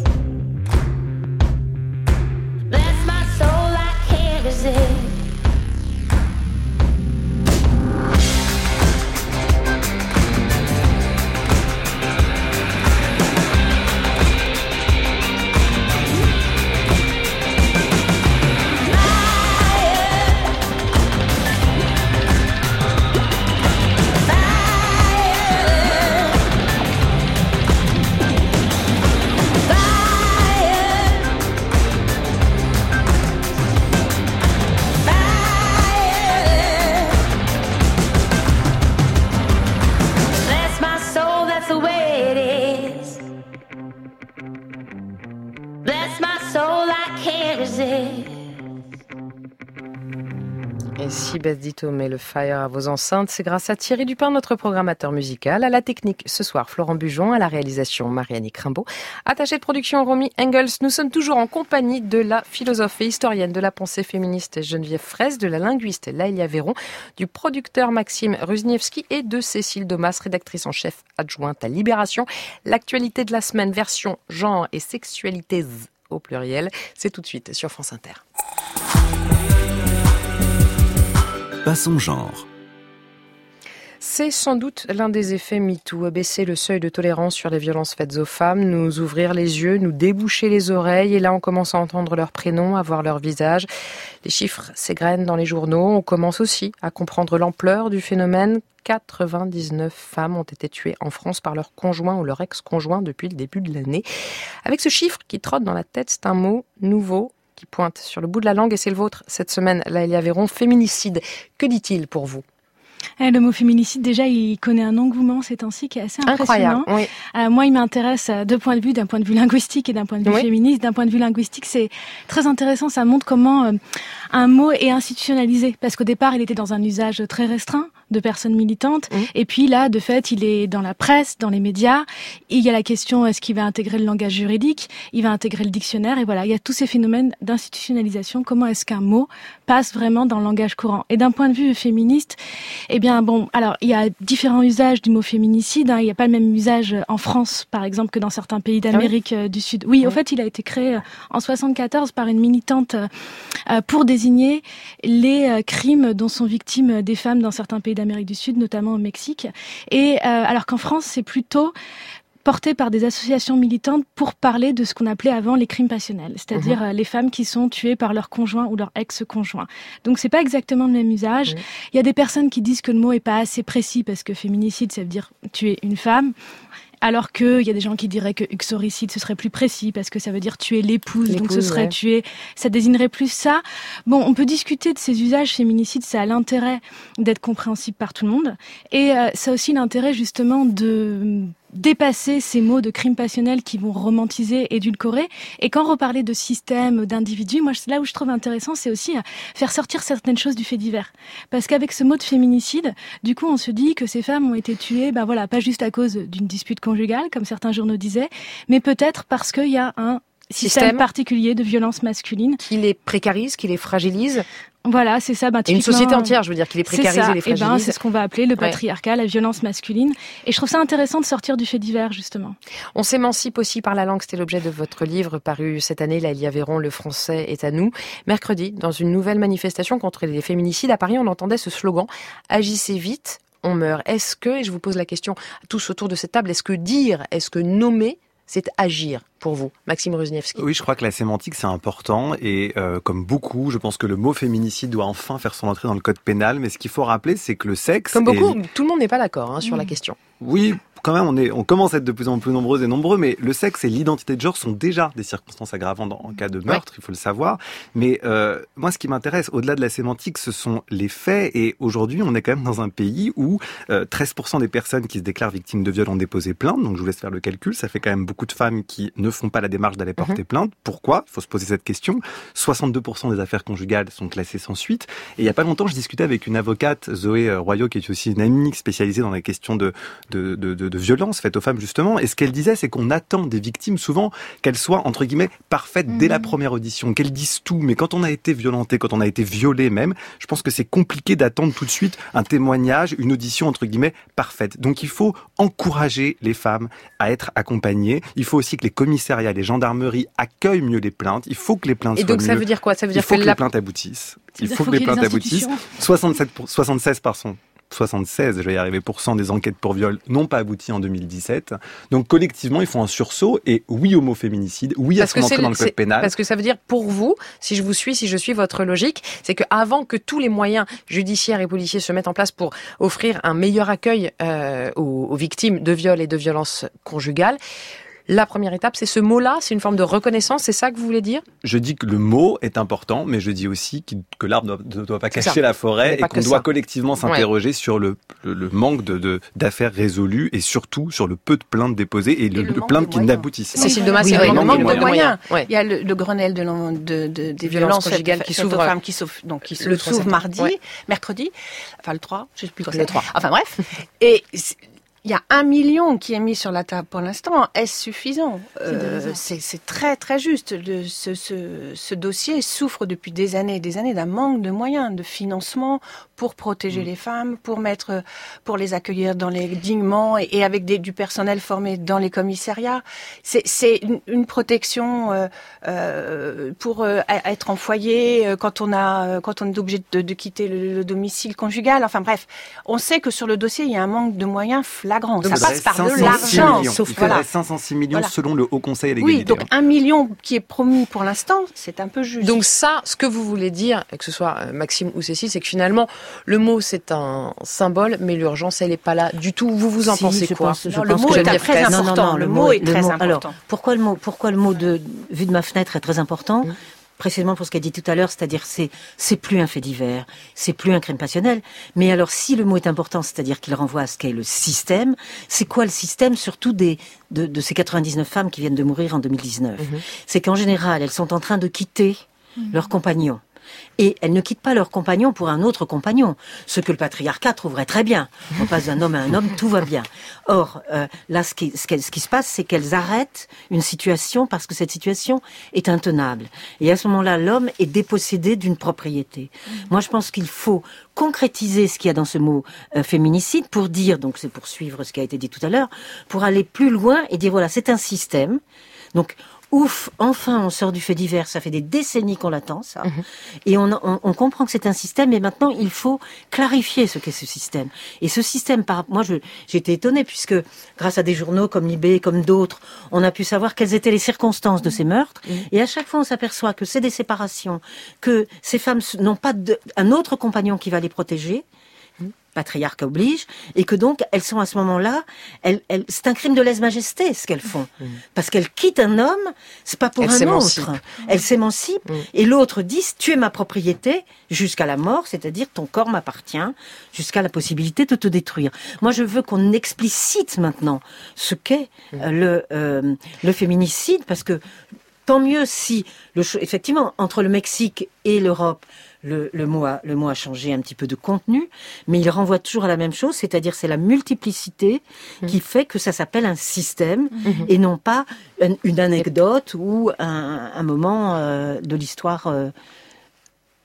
Bless my soul, I can't resist. Bless my soul, that's the way it is. Bless my soul, I can't resist. Et si Beth Ditto met le fire à vos enceintes, c'est grâce à Thierry Dupin, notre programmateur musical, à la technique ce soir Florent Bujon, à la réalisation Marianne Rimbaud, attachée de production Romy Engels. Nous sommes toujours en compagnie de la philosophe et historienne de la pensée féministe Geneviève Fraisse, de la linguiste Laëlia Véron, du producteur Maxime Ruzniewski et de Cécile Domas, rédactrice en chef adjointe à Libération. L'actualité de la semaine, version genre et sexualité au pluriel, c'est tout de suite sur France Inter. Passons genre. C'est sans doute l'un des effets MeToo, baisser le seuil de tolérance sur les violences faites aux femmes, nous ouvrir les yeux, nous déboucher les oreilles, et là on commence à entendre leurs prénoms, à voir leur visage. Les chiffres s'égrènent dans les journaux, on commence aussi à comprendre l'ampleur du phénomène. 99 femmes ont été tuées en France par leur conjoint ou leur ex-conjoint depuis le début de l'année. Avec ce chiffre qui trotte dans la tête, c'est un mot nouveau qui pointe sur le bout de la langue, et c'est le vôtre cette semaine, Laëlia Véron, féminicide. Que dit-il pour vous ? Le mot féminicide, déjà, il connaît un engouement ces temps-ci qui est assez impressionnant. Incroyable, oui. Moi, il m'intéresse d'un point de vue linguistique et d'un point de vue féministe. D'un point de vue linguistique, c'est très intéressant. Ça montre comment un mot est institutionnalisé. Parce qu'au départ, il était dans un usage très restreint de personnes militantes. Et puis là, de fait, il est dans la presse, dans les médias. Il y a la question, est-ce qu'il va intégrer le langage juridique ? Il va intégrer le dictionnaire. Et voilà, il y a tous ces phénomènes d'institutionnalisation. Comment est-ce qu'un mot passe vraiment dans le langage courant ? Et d'un point de vue féministe, eh bien, bon, alors, il y a différents usages du mot féminicide. Il n'y a pas le même usage en France, par exemple, que dans certains pays d'Amérique du Sud. Oui, en fait, il a été créé en 1974 par une militante pour désigner les crimes dont sont victimes des femmes dans certains pays d'Amérique du Sud, notamment au Mexique. Et alors qu'en France, c'est plutôt porté par des associations militantes pour parler de ce qu'on appelait avant les crimes passionnels, c'est-à-dire les femmes qui sont tuées par leur conjoint ou leur ex-conjoint. Donc c'est pas exactement le même usage. Il y a des personnes qui disent que le mot est pas assez précis parce que féminicide, ça veut dire tuer une femme. Alors qu'il y a des gens qui diraient que uxoricide, ce serait plus précis parce que ça veut dire tuer l'épouse, donc ce serait tuer, ça désignerait plus ça. Bon, on peut discuter de ces usages féminicides, ça a l'intérêt d'être compréhensible par tout le monde. Et ça a aussi l'intérêt justement de dépasser ces mots de crimes passionnels qui vont romantiser, édulcorer. Et quand reparler de système, d'individus, moi, là où je trouve intéressant, c'est aussi faire sortir certaines choses du fait divers. Parce qu'avec ce mot de féminicide, du coup, on se dit que ces femmes ont été tuées, ben voilà, pas juste à cause d'une dispute conjugale, comme certains journaux disaient, mais peut-être parce qu'il y a un système particulier de violence masculine. Qui les précarise, qui les fragilise. Voilà, c'est ça. Et une société entière, je veux dire, qui les précarise et les fragilise. C'est ce qu'on va appeler le patriarcat, la violence masculine. Et je trouve ça intéressant de sortir du fait divers, justement. On s'émancipe aussi par la langue, c'était l'objet de votre livre paru cette année, Laëlie Aveyron, Le français est à nous. Mercredi, dans une nouvelle manifestation contre les féminicides à Paris, on entendait ce slogan « Agissez vite, on meurt ». Est-ce que, et je vous pose la question à tous autour de cette table, est-ce que dire, est-ce que nommer, c'est agir pour vous, Maxime Rusniewski? Oui, je crois que la sémantique, c'est important et comme beaucoup, je pense que le mot féminicide doit enfin faire son entrée dans le code pénal. Mais ce qu'il faut rappeler, c'est que le sexe... Comme beaucoup, tout le monde n'est pas d'accord sur la question. Oui, quand même, on commence à être de plus en plus nombreux et nombreux, mais le sexe et l'identité de genre sont déjà des circonstances aggravantes en cas de meurtre, il faut le savoir. Mais moi, ce qui m'intéresse, au-delà de la sémantique, ce sont les faits. Et aujourd'hui, on est quand même dans un pays où 13% des personnes qui se déclarent victimes de viol ont déposé plainte. Donc, je vous laisse faire le calcul. Ça fait quand même beaucoup de femmes qui ne font pas la démarche d'aller porter plainte. Pourquoi? Il faut se poser cette question. 62% des affaires conjugales sont classées sans suite. Et il y a pas longtemps, je discutais avec une avocate, Zoé Royaux, qui est aussi une amie spécialisée dans les questions de violence faite aux femmes, justement. Et ce qu'elle disait, c'est qu'on attend des victimes souvent qu'elles soient, entre guillemets, parfaites dès la première audition, qu'elles disent tout. Mais quand on a été violenté, quand on a été violé même, je pense que c'est compliqué d'attendre tout de suite un témoignage, une audition, entre guillemets, parfaite. Donc il faut encourager les femmes à être accompagnées. Il faut aussi que les commissariats, les gendarmeries accueillent mieux les plaintes. Il faut que les plaintes soient mieux. Et donc ça veut dire quoi? Ça veut dire il faut que les plaintes aboutissent. Il faut que les plaintes aboutissent. 76, je vais y arriver, des enquêtes pour viol n'ont pas abouti en 2017. Donc collectivement, ils font un sursaut et oui au mot féminicide, oui à son entrée dans le code pénal. Parce que ça veut dire pour vous, si je suis votre logique, c'est que avant que tous les moyens judiciaires et policiers se mettent en place pour offrir un meilleur accueil aux victimes de viol et de violences conjugales, la première étape, c'est ce mot-là, c'est une forme de reconnaissance, c'est ça que vous voulez dire? Je dis que le mot est important, mais je dis aussi que l'arbre ne doit pas cacher la forêt et qu'on doit collectivement s'interroger sur le manque d'affaires résolues et surtout sur le peu de plaintes déposées et le plaintes qui n'aboutissent pas. Cécile Domas, c'est le manque de moyens. Il y a le Grenelle des violences conjugales qui s'ouvre aux femmes, qui s'ouvre mercredi, enfin le 3, je sais plus quand c'est. Le 3. Enfin bref. Et il y a 1 million qui est mis sur la table pour l'instant. Est-ce suffisant? C'est très très juste. Ce dossier souffre depuis des années et des années d'un manque de moyens, de financement pour protéger les femmes, pour les accueillir dignement et avec du personnel formé dans les commissariats. C'est une protection pour être en foyer quand on est obligé de quitter le domicile conjugal. Enfin bref, on sait que sur le dossier il y a un manque de moyens flagrant. Ça passe par de l'argent. Il faudrait 506 millions selon le Haut Conseil à l'égalité. Oui, donc 1 million qui est promis pour l'instant, c'est un peu juste. Donc ça, ce que vous voulez dire, que ce soit Maxime ou Cécile, c'est que finalement, le mot c'est un symbole, mais l'urgence elle n'est pas là du tout. Vous en pensez quoi? Le mot est très important. Le mot est très important. Alors, pourquoi le mot vu de ma fenêtre est très important? Précisément pour ce qu'a dit tout à l'heure, c'est-à-dire c'est plus un fait divers, c'est plus un crime passionnel. Mais alors si le mot est important, c'est-à-dire qu'il renvoie à ce qu'est le système, c'est quoi le système surtout de ces 99 femmes qui viennent de mourir en 2019? C'est qu'en général, elles sont en train de quitter leur compagnon. Et elles ne quittent pas leur compagnon pour un autre compagnon, ce que le patriarcat trouverait très bien. On passe d'un homme à un homme, tout va bien. Or, là, ce qui se passe, c'est qu'elles arrêtent une situation parce que cette situation est intenable. Et à ce moment-là, l'homme est dépossédé d'une propriété. Moi, je pense qu'il faut concrétiser ce qu'il y a dans ce mot féminicide pour dire, donc c'est pour suivre ce qui a été dit tout à l'heure, pour aller plus loin et dire, voilà, c'est un système. Donc, ouf, enfin on sort du fait divers, ça fait des décennies qu'on l'attend ça, et on comprend que c'est un système, et maintenant il faut clarifier ce qu'est ce système. Et ce système, moi j'ai été étonnée puisque grâce à des journaux comme Libé, comme d'autres, on a pu savoir quelles étaient les circonstances de ces meurtres, et à chaque fois on s'aperçoit que c'est des séparations, que ces femmes n'ont pas un autre compagnon qui va les protéger, patriarcat oblige, et que donc elles sont à ce moment-là, c'est un crime de lèse-majesté ce qu'elles font, parce qu'elles quittent un homme, c'est pas pour un autre, elles s'émancipent, et l'autre dit tu es ma propriété jusqu'à la mort, c'est-à-dire ton corps m'appartient, jusqu'à la possibilité de te détruire. Moi je veux qu'on explicite maintenant ce qu'est le féminicide, parce que tant mieux si, effectivement, entre le Mexique et l'Europe, le mot a changé un petit peu de contenu, mais il renvoie toujours à la même chose, c'est-à-dire c'est la multiplicité qui fait que ça s'appelle un système et non pas une anecdote ou un moment de l'histoire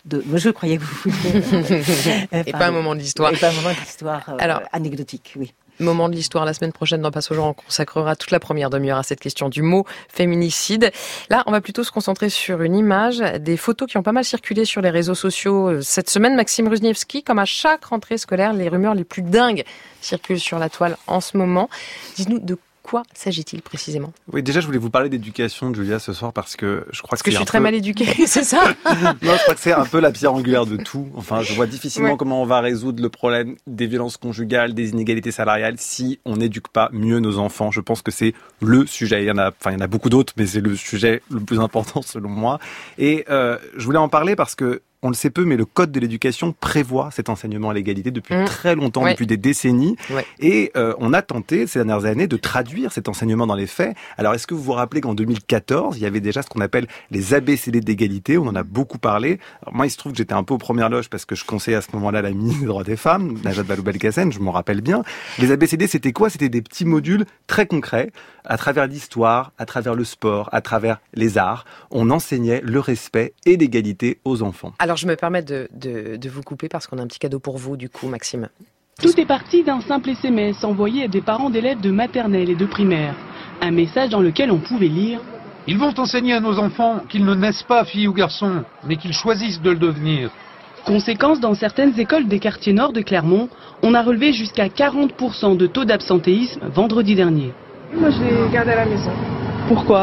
Moi, je croyais que vous vouliez... Et pas un moment de l'histoire. Et pas un moment de l'histoire anecdotique, oui. Moment de l'histoire, la semaine prochaine dans Passe au genre, on consacrera toute la première demi-heure à cette question du mot féminicide. Là, on va plutôt se concentrer sur une image, des photos qui ont pas mal circulé sur les réseaux sociaux cette semaine. Maxime Ruzniewski, comme à chaque rentrée scolaire, les rumeurs les plus dingues circulent sur la toile en ce moment. Dites-nous de quoi s'agit-il précisément? Oui, déjà, je voulais vous parler d'éducation, Julia, ce soir, parce que je crois que je suis très mal éduquée, c'est ça? Non, je crois que c'est un peu la pierre angulaire de tout. Enfin, je vois difficilement comment on va résoudre le problème des violences conjugales, des inégalités salariales, si on n'éduque pas mieux nos enfants. Je pense que c'est le sujet. Il y en a beaucoup d'autres, mais c'est le sujet le plus important selon moi. Et je voulais en parler parce que on le sait peu, mais le Code de l'éducation prévoit cet enseignement à l'égalité depuis très longtemps, depuis des décennies. Et on a tenté ces dernières années de traduire cet enseignement dans les faits. Alors, est-ce que vous vous rappelez qu'en 2014, il y avait déjà ce qu'on appelle les ABCD d'égalité? On en a beaucoup parlé. Alors, moi, il se trouve que j'étais un peu aux premières loges parce que je conseillais à ce moment-là la ministre des Droits des Femmes, Najat Vallaud-Belkacem, je m'en rappelle bien. Les ABCD, c'était quoi? C'était des petits modules très concrets. À travers l'histoire, à travers le sport, à travers les arts, on enseignait le respect et l'égalité aux enfants. Alors, je me permets de vous couper parce qu'on a un petit cadeau pour vous, du coup, Maxime. Tout est parti d'un simple SMS envoyé à des parents d'élèves de maternelle et de primaire. Un message dans lequel on pouvait lire « Ils vont enseigner à nos enfants qu'ils ne naissent pas filles ou garçons, mais qu'ils choisissent de le devenir. » Conséquence, dans certaines écoles des quartiers nord de Clermont, on a relevé jusqu'à 40% de taux d'absentéisme vendredi dernier. Moi, je les garde à la maison. Pourquoi ?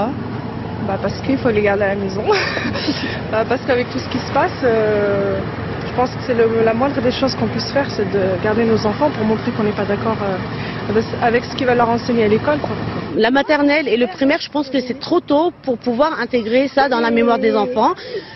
Parce qu'il faut les garder à la maison. Parce qu'avec tout ce qui se passe, je pense que c'est la moindre des choses qu'on puisse faire, c'est de garder nos enfants pour montrer qu'on n'est pas d'accord avec ce qu'ils va leur enseigner à l'école. La maternelle et le primaire, je pense que c'est trop tôt pour pouvoir intégrer ça dans la mémoire des enfants,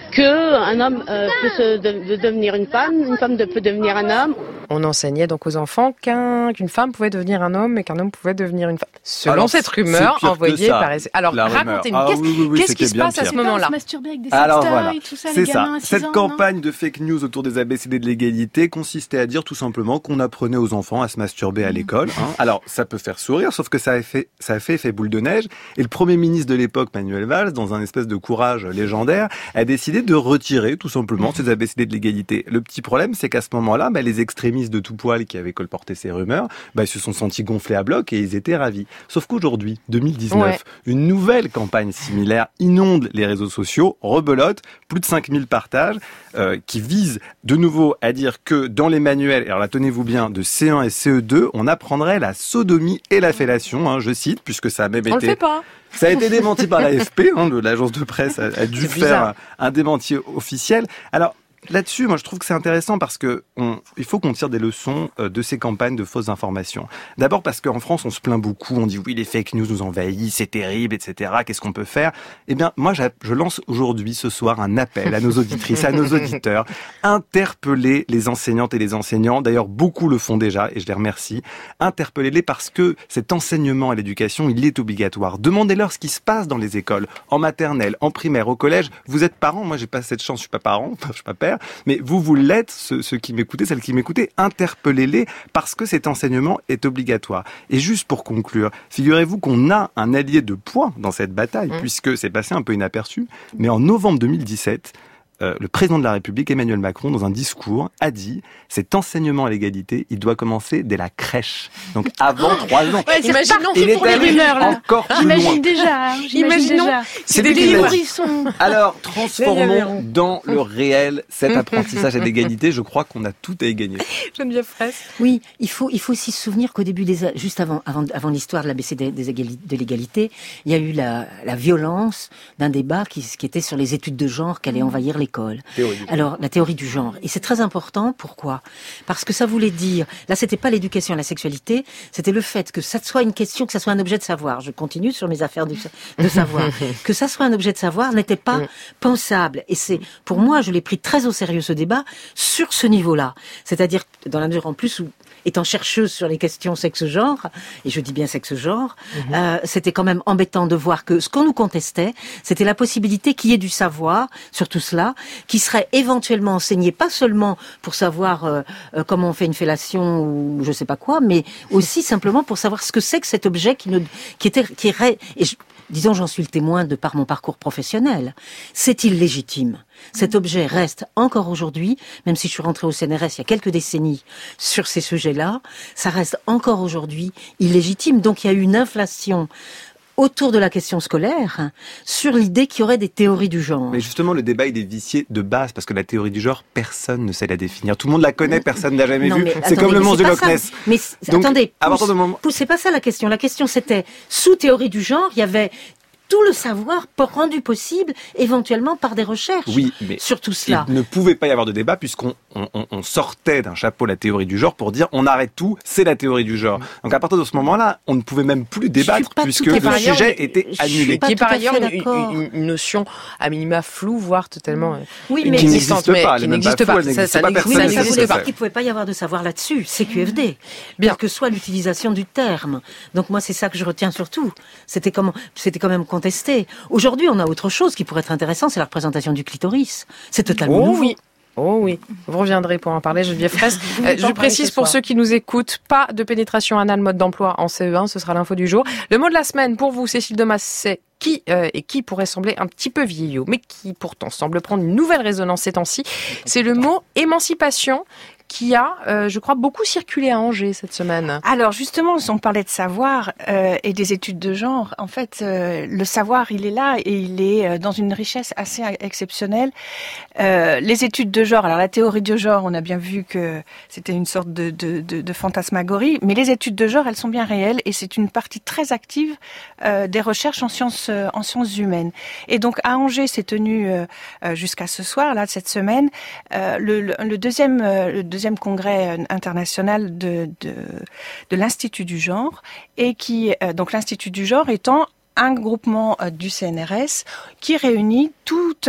qu'un homme peut devenir une femme peut devenir un homme. On enseignait donc aux enfants qu'une femme pouvait devenir un homme et qu'un homme pouvait devenir une femme. Selon cette rumeur envoyée par... Alors, racontez-nous, qu'est-ce qui se passe à ce moment-là? Alors voilà, c'est ça. Cette campagne de fake news autour des ABCD de l'égalité consistait à dire tout simplement qu'on apprenait aux enfants à se masturber à l'école. Alors, ça peut faire sourire, sauf que ça a fait effet boule de neige. Et le Premier ministre de l'époque, Manuel Valls, dans un espèce de courage légendaire, a décidé de retirer tout simplement ces ABCD de l'égalité. Le petit problème, c'est qu'à ce moment-là, les extrémistes de tout poil qui avaient colporté ces rumeurs, ils se sont sentis gonflés à bloc et ils étaient ravis. Sauf qu'aujourd'hui, 2019, une nouvelle campagne similaire inonde les réseaux sociaux, rebelote, plus de 5000 partages, qui vise de nouveau à dire que dans les manuels, alors là tenez-vous bien, de C1 et CE2, on apprendrait la sodomie et la fellation, je cite, puisque ça a même été... On le fait pas. Ça a été démenti par l'AFP, l'agence de presse a dû faire un démenti officiel. Alors, là-dessus, moi, je trouve que c'est intéressant parce que il faut qu'on tire des leçons de ces campagnes de fausses informations. D'abord parce qu'en France, on se plaint beaucoup, on dit oui, les fake news nous envahissent, c'est terrible, etc. Qu'est-ce qu'on peut faire? Eh bien, moi, je lance aujourd'hui, ce soir, un appel à nos auditrices, à nos auditeurs. Interpellez les enseignantes et les enseignants. D'ailleurs, beaucoup le font déjà et je les remercie. Interpellez-les parce que cet enseignement à l'éducation, il est obligatoire. Demandez-leur ce qui se passe dans les écoles, en maternelle, en primaire, au collège. Vous êtes parents, moi, j'ai pas cette chance, je suis pas parent, je suis pas père. Mais vous l'êtes, ceux qui m'écoutaient, celles qui m'écoutaient, interpellez-les parce que cet enseignement est obligatoire. Et juste pour conclure, figurez-vous qu'on a un allié de poids dans cette bataille, puisque c'est passé un peu inaperçu, mais en novembre 2017, le président de la République, Emmanuel Macron, dans un discours, a dit « Cet enseignement à l'égalité, il doit commencer dès la crèche. » Donc avant 3 ans. Ouais, imaginons pour les rumeurs, là. Encore plus J'imagine loin. déjà. Imaginons. C'est des nourrissons. Alors, transformons dans le réel cet apprentissage à l'égalité. Je crois qu'on a tout à y gagner. Geneviève Fraisse. Oui, il faut aussi se souvenir qu'au début juste avant l'histoire de l'ABC de l'égalité, il y a eu la violence d'un débat qui était sur les études de genre qu'allait envahir l'école. Alors, la théorie du genre. Et c'est très important. Pourquoi? Parce que ça voulait dire, là, c'était pas l'éducation à la sexualité, c'était le fait que ça soit une question, que ça soit un objet de savoir. Je continue sur mes affaires de savoir. Que ça soit un objet de savoir n'était pas pensable. Et c'est, pour moi, je l'ai pris très au sérieux ce débat sur ce niveau-là. C'est-à-dire, dans la mesure en plus où, étant chercheuse sur les questions sexe-genre, et je dis bien sexe-genre, c'était quand même embêtant de voir que ce qu'on nous contestait, c'était la possibilité qu'il y ait du savoir sur tout cela, qui serait éventuellement enseigné, pas seulement pour savoir comment on fait une fellation ou je sais pas quoi, mais aussi simplement pour savoir ce que c'est que cet objet disons, j'en suis le témoin de par mon parcours professionnel. C'est illégitime. Cet objet reste encore aujourd'hui, même si je suis rentrée au CNRS il y a quelques décennies sur ces sujets-là, ça reste encore aujourd'hui illégitime. Donc il y a eu une inflation autour de la question scolaire, sur l'idée qu'il y aurait des théories du genre. Mais justement, le débat, il est vicié de base, parce que la théorie du genre, personne ne sait la définir. Tout le monde la connaît, personne ne l'a jamais vue. C'est comme le monstre du Loch Ness. Mais donc, attendez, moment... c'est pas ça la question. La question, c'était, sous théorie du genre, il y avait tout le savoir rendu possible éventuellement par des recherches sur tout cela. Il ne pouvait pas y avoir de débat puisqu'on sortait d'un chapeau la théorie du genre pour dire on arrête tout, c'est la théorie du genre. Donc à partir de ce moment-là, on ne pouvait même plus débattre puisque le sujet était annulé. Qui est par ailleurs une notion à minima floue, voire totalement mais qui n'existe pas. Qui n'existe pas. Ça voulait dire qu'il ne pouvait pas y avoir de savoir là-dessus. C'est QFD. Bien que soit l'utilisation du terme. Donc moi, c'est ça que je retiens surtout. C'était quand même contesté. Aujourd'hui, on a autre chose qui pourrait être intéressant, c'est la représentation du clitoris. C'est totalement nouveau. Oh oui, vous reviendrez pour en parler, Geneviève Fraisse. Je précise pour ceux qui nous écoutent, pas de pénétration anale mode d'emploi en CE1, ce sera l'info du jour. Le mot de la semaine pour vous, Cécile Demas, c'est qui pourrait sembler un petit peu vieillot, mais qui pourtant semble prendre une nouvelle résonance ces temps-ci. C'est le mot émancipation qui a, je crois, beaucoup circulé à Angers cette semaine. Alors justement, on parlait de savoir et des études de genre. En fait, le savoir, il est là et il est dans une richesse assez exceptionnelle. Les études de genre, alors la théorie du genre, on a bien vu que c'était une sorte de fantasmagorie, mais les études de genre, elles sont bien réelles et c'est une partie très active des recherches en sciences humaines. Et donc à Angers, s'est tenu jusqu'à ce soir, là, cette semaine, le deuxième congrès international de l'Institut du genre et donc l'Institut du genre étant un groupement du CNRS qui réunit toutes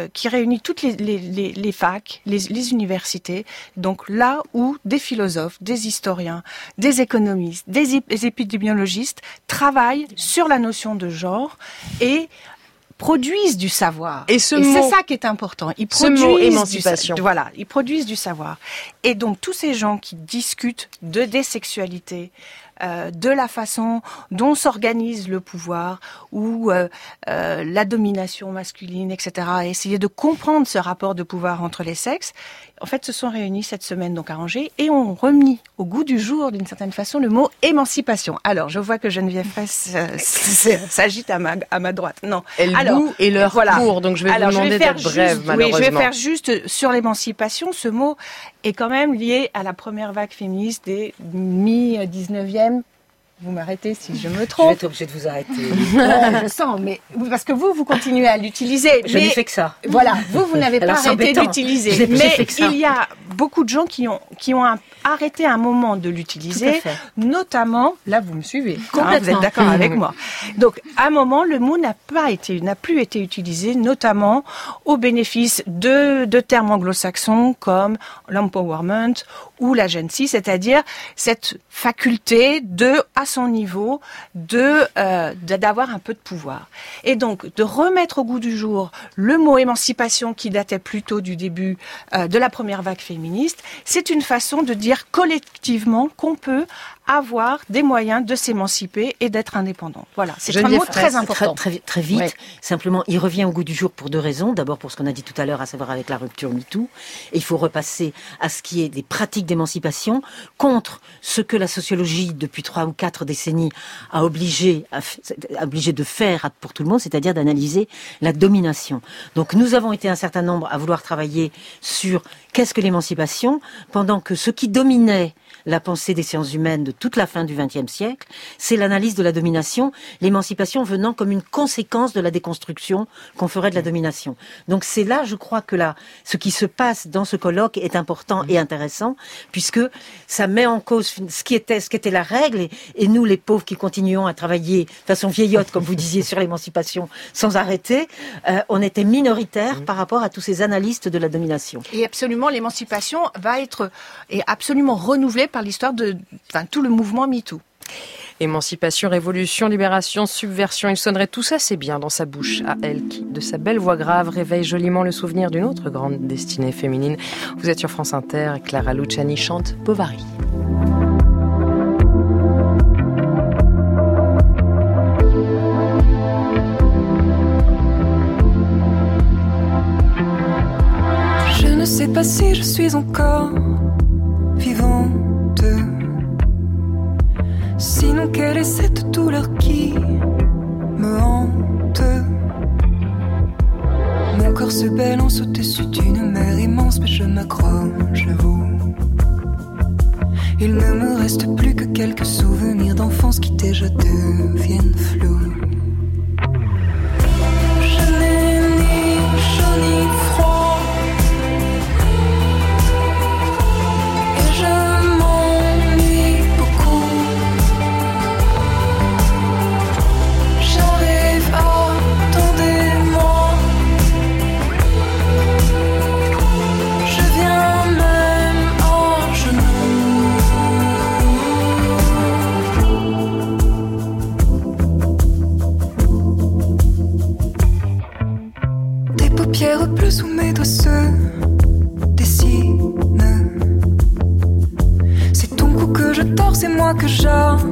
les facs, les universités, donc là où des philosophes, des historiens, des économistes, des épidémiologistes travaillent sur la notion de genre et produisent du savoir. Et c'est ça qui est important. Ils produisent émancipation. Ils produisent du savoir. Et donc tous ces gens qui discutent des sexualités, de la façon dont s'organise le pouvoir ou la domination masculine, etc. Et essayer de comprendre ce rapport de pouvoir entre les sexes. En fait, se sont réunis cette semaine donc à Angers et ont remis au goût du jour, d'une certaine façon, le mot émancipation. Alors, je vois que Geneviève Fraisse s'agite à ma droite. Non. Et leur cours, donc je vais vous demander d'être brève, malheureusement. Oui, je vais faire juste sur l'émancipation. Ce mot est quand même lié à la première vague féministe des mi-19e. Vous m'arrêtez si je me trompe. Je vais être obligée de vous arrêter. Je sens, mais parce que vous continuez à l'utiliser. Je n'ai fait que ça. Voilà, vous n'avez pas arrêté de l'utiliser. Mais il y a beaucoup de gens qui ont arrêté un moment de l'utiliser, notamment, là vous me suivez, vous êtes d'accord avec moi. Donc à un moment, le mot n'a plus été utilisé, notamment au bénéfice de termes anglo-saxons comme l'empowerment ou l'agency, c'est-à-dire cette faculté à son niveau d'avoir un peu de pouvoir. Et donc de remettre au goût du jour le mot émancipation qui datait plutôt du début de la première vague féministe, c'est une façon de dire collectivement qu'on peut avoir des moyens de s'émanciper et d'être indépendant. Voilà, c'est un mot très important. Très vite, simplement, il revient au goût du jour pour deux raisons. D'abord pour ce qu'on a dit tout à l'heure, à savoir avec la rupture MeToo. Et il faut repasser à ce qui est des pratiques d'émancipation contre ce que la sociologie, depuis 3 ou 4 décennies, a obligé de faire pour tout le monde, c'est-à-dire d'analyser la domination. Donc nous avons été un certain nombre à vouloir travailler sur qu'est-ce que l'émancipation, pendant que ce qui dominait la pensée des sciences humaines de toute la fin du XXe siècle, c'est l'analyse de la domination, l'émancipation venant comme une conséquence de la déconstruction qu'on ferait de la domination. Donc c'est là, je crois que ce qui se passe dans ce colloque est important et intéressant, puisque ça met en cause ce qui était la règle, et nous, les pauvres qui continuons à travailler de façon vieillotte, comme vous disiez, sur l'émancipation sans arrêter, on était minoritaires par rapport à tous ces analystes de la domination. Et absolument, l'émancipation est absolument renouvelée par l'histoire tout le mouvement MeToo. Émancipation, révolution, libération, subversion, il sonnerait tout ça, c'est bien dans sa bouche à elle qui, de sa belle voix grave, réveille joliment le souvenir d'une autre grande destinée féminine. Vous êtes sur France Inter, Clara Luciani chante Bovary. sais pas si je suis encore vivante. Sinon quelle est cette douleur qui me hante? Mon corps se balance au-dessus d'une mer immense, mais je m'accroche à vous. Il ne me reste plus que quelques souvenirs d'enfance qui déjà deviennent flous. Je n'ai ni chaud ni froid, et je m'ennuie beaucoup. J'arrive, attendez-moi. Je viens même à genoux. Des paupières bleues sous mes doigts se dessinent. C'est ton cou que je tords, c'est moi que j'assassine.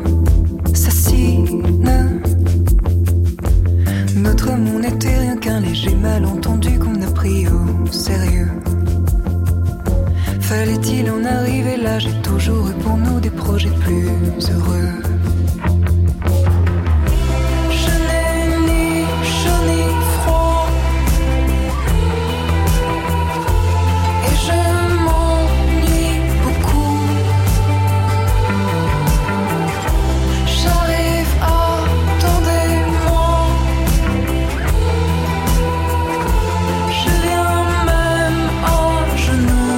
Notre monde n'était rien qu'un léger malentendu qu'on a pris au sérieux. Fallait-il en arriver là? J'ai toujours eu pour nous des projets plus heureux. Je n'ai ni chaud ni froid, et je m'ennuie beaucoup. J'arrive, attendez-moi. Je viens même à genoux.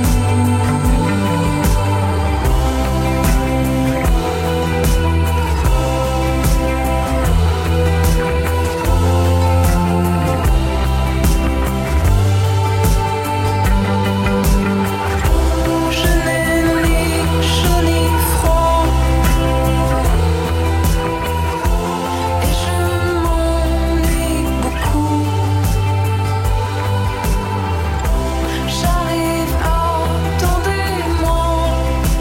Je n'ai ni chaud ni froid, et je m'ennuie beaucoup. J'arrive, attendez-moi.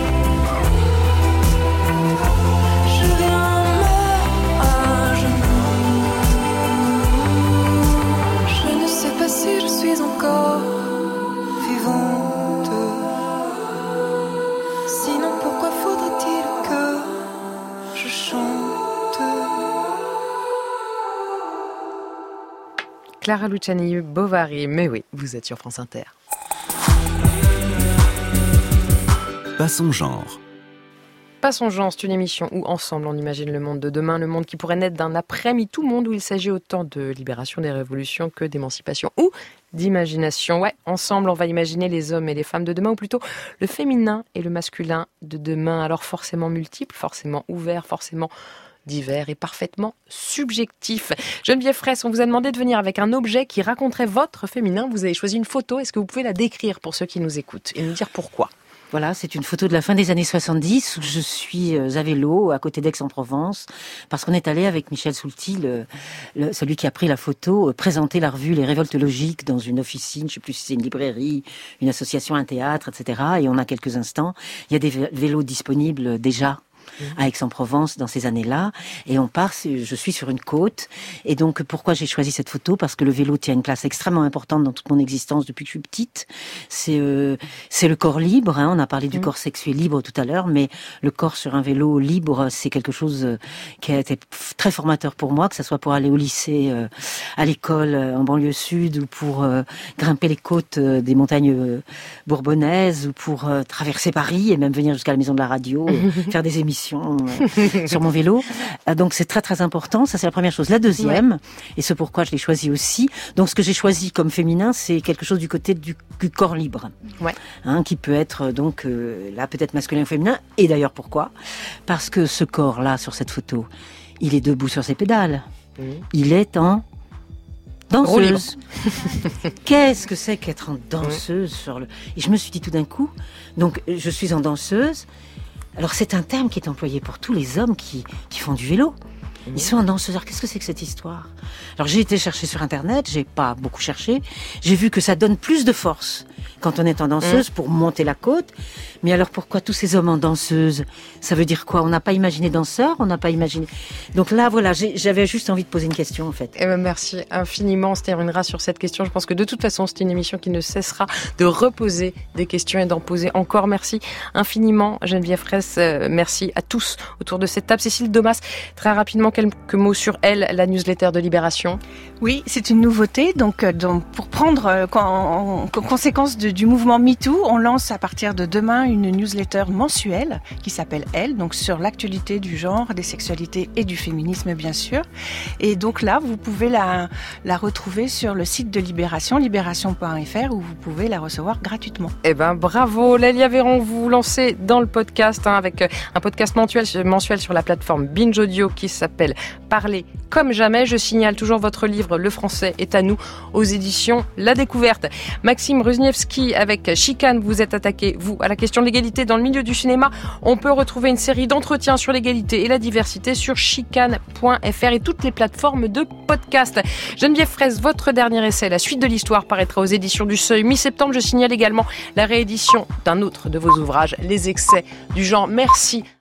Je viens même à genoux. Je ne sais pas si je suis encore vivante. Sinon pourquoi faudrait-il que je chante? Clara Luciani, Bovary, mais oui, vous êtes sur France Inter. Pas son genre. Pas son genre, c'est une émission où ensemble on imagine le monde de demain, le monde qui pourrait naître d'un après-MeToo, monde où il s'agit autant de libération des révolutions que d'émancipation ou d'imagination. Ouais, ensemble on va imaginer les hommes et les femmes de demain, ou plutôt le féminin et le masculin de demain, alors forcément multiples, forcément ouverts, forcément divers et parfaitement subjectifs. Geneviève Fraisse, on vous a demandé de venir avec un objet qui raconterait votre féminin. Vous avez choisi une photo, est-ce que vous pouvez la décrire pour ceux qui nous écoutent et nous dire pourquoi? Voilà, c'est une photo de la fin des années 70 où je suis à vélo, à côté d'Aix-en-Provence, parce qu'on est allé avec Michel Soulty, celui qui a pris la photo, présenter la revue Les Révoltes Logiques dans une officine, je sais plus si c'est une librairie, une association, un théâtre, etc. Et on a quelques instants. Il y a des vélos disponibles déjà à Aix-en-Provence dans ces années-là, et on part, je suis sur une côte, et donc pourquoi j'ai choisi cette photo? Parce que le vélo tient une place extrêmement importante dans toute mon existence depuis que je suis petite. C'est le corps libre, hein, on a parlé du corps sexué libre tout à l'heure, mais le corps sur un vélo libre, c'est quelque chose qui a été très formateur pour moi, que ça soit pour aller au lycée, à l'école en banlieue sud, ou pour grimper les côtes des montagnes bourbonnaises, ou pour traverser Paris et même venir jusqu'à la maison de la radio, faire des émissions sur mon vélo. Donc c'est très très important, ça c'est la première chose. La deuxième, et c'est pourquoi je l'ai choisi aussi, donc ce que j'ai choisi comme féminin, c'est quelque chose du côté du corps libre, hein, qui peut être donc là peut-être masculin ou féminin. Et d'ailleurs pourquoi? Parce que ce corps-là sur cette photo, il est debout sur ses pédales. Il est en danseuse. Qu'est-ce que c'est qu'être en danseuse sur le... Et je me suis dit tout d'un coup, donc je suis en danseuse. Alors c'est un terme qui est employé pour tous les hommes qui font du vélo. Ils sont en danseurs. Qu'est-ce que c'est que cette histoire? Alors j'ai été chercher sur Internet, j'ai pas beaucoup cherché. J'ai vu que ça donne plus de force quand on est en danseuse pour monter la côte. Mais alors pourquoi tous ces hommes en danseuse? Ça veut dire quoi? On n'a pas imaginé danseur, on n'a pas imaginé... Donc là, voilà, j'avais juste envie de poser une question, en fait. Eh ben, merci infiniment, on se terminera sur cette question. Je pense que de toute façon, c'est une émission qui ne cessera de reposer des questions et d'en poser encore. Merci infiniment, Geneviève Fraisse. Merci à tous autour de cette table. Cécile Domas, très rapidement, quelques mots sur elle, la newsletter de Libération. Oui, c'est une nouveauté. Donc pour prendre en conséquence du mouvement MeToo, on lance à partir de demain une newsletter mensuelle qui s'appelle Elle, donc sur l'actualité du genre, des sexualités et du féminisme, bien sûr. Et donc là, vous pouvez la retrouver sur le site de Libération, libération.fr, où vous pouvez la recevoir gratuitement. Eh ben, bravo. Lélia Véron, vous lancez dans le podcast, avec un podcast mensuel sur la plateforme Binge Audio qui s'appelle Parler comme jamais. Je signale toujours votre livre Le français est à nous aux éditions La Découverte. Maxime Ruzniewski avec Chicane, vous êtes attaqué, vous, à la question de l'égalité dans le milieu du cinéma. On peut retrouver une série d'entretiens sur l'égalité et la diversité sur chicane.fr et toutes les plateformes de podcast. Geneviève Fraisse, votre dernier essai, La suite de l'histoire, paraîtra aux éditions du Seuil mi-septembre. Je signale également la réédition d'un autre de vos ouvrages, Les excès du genre. Merci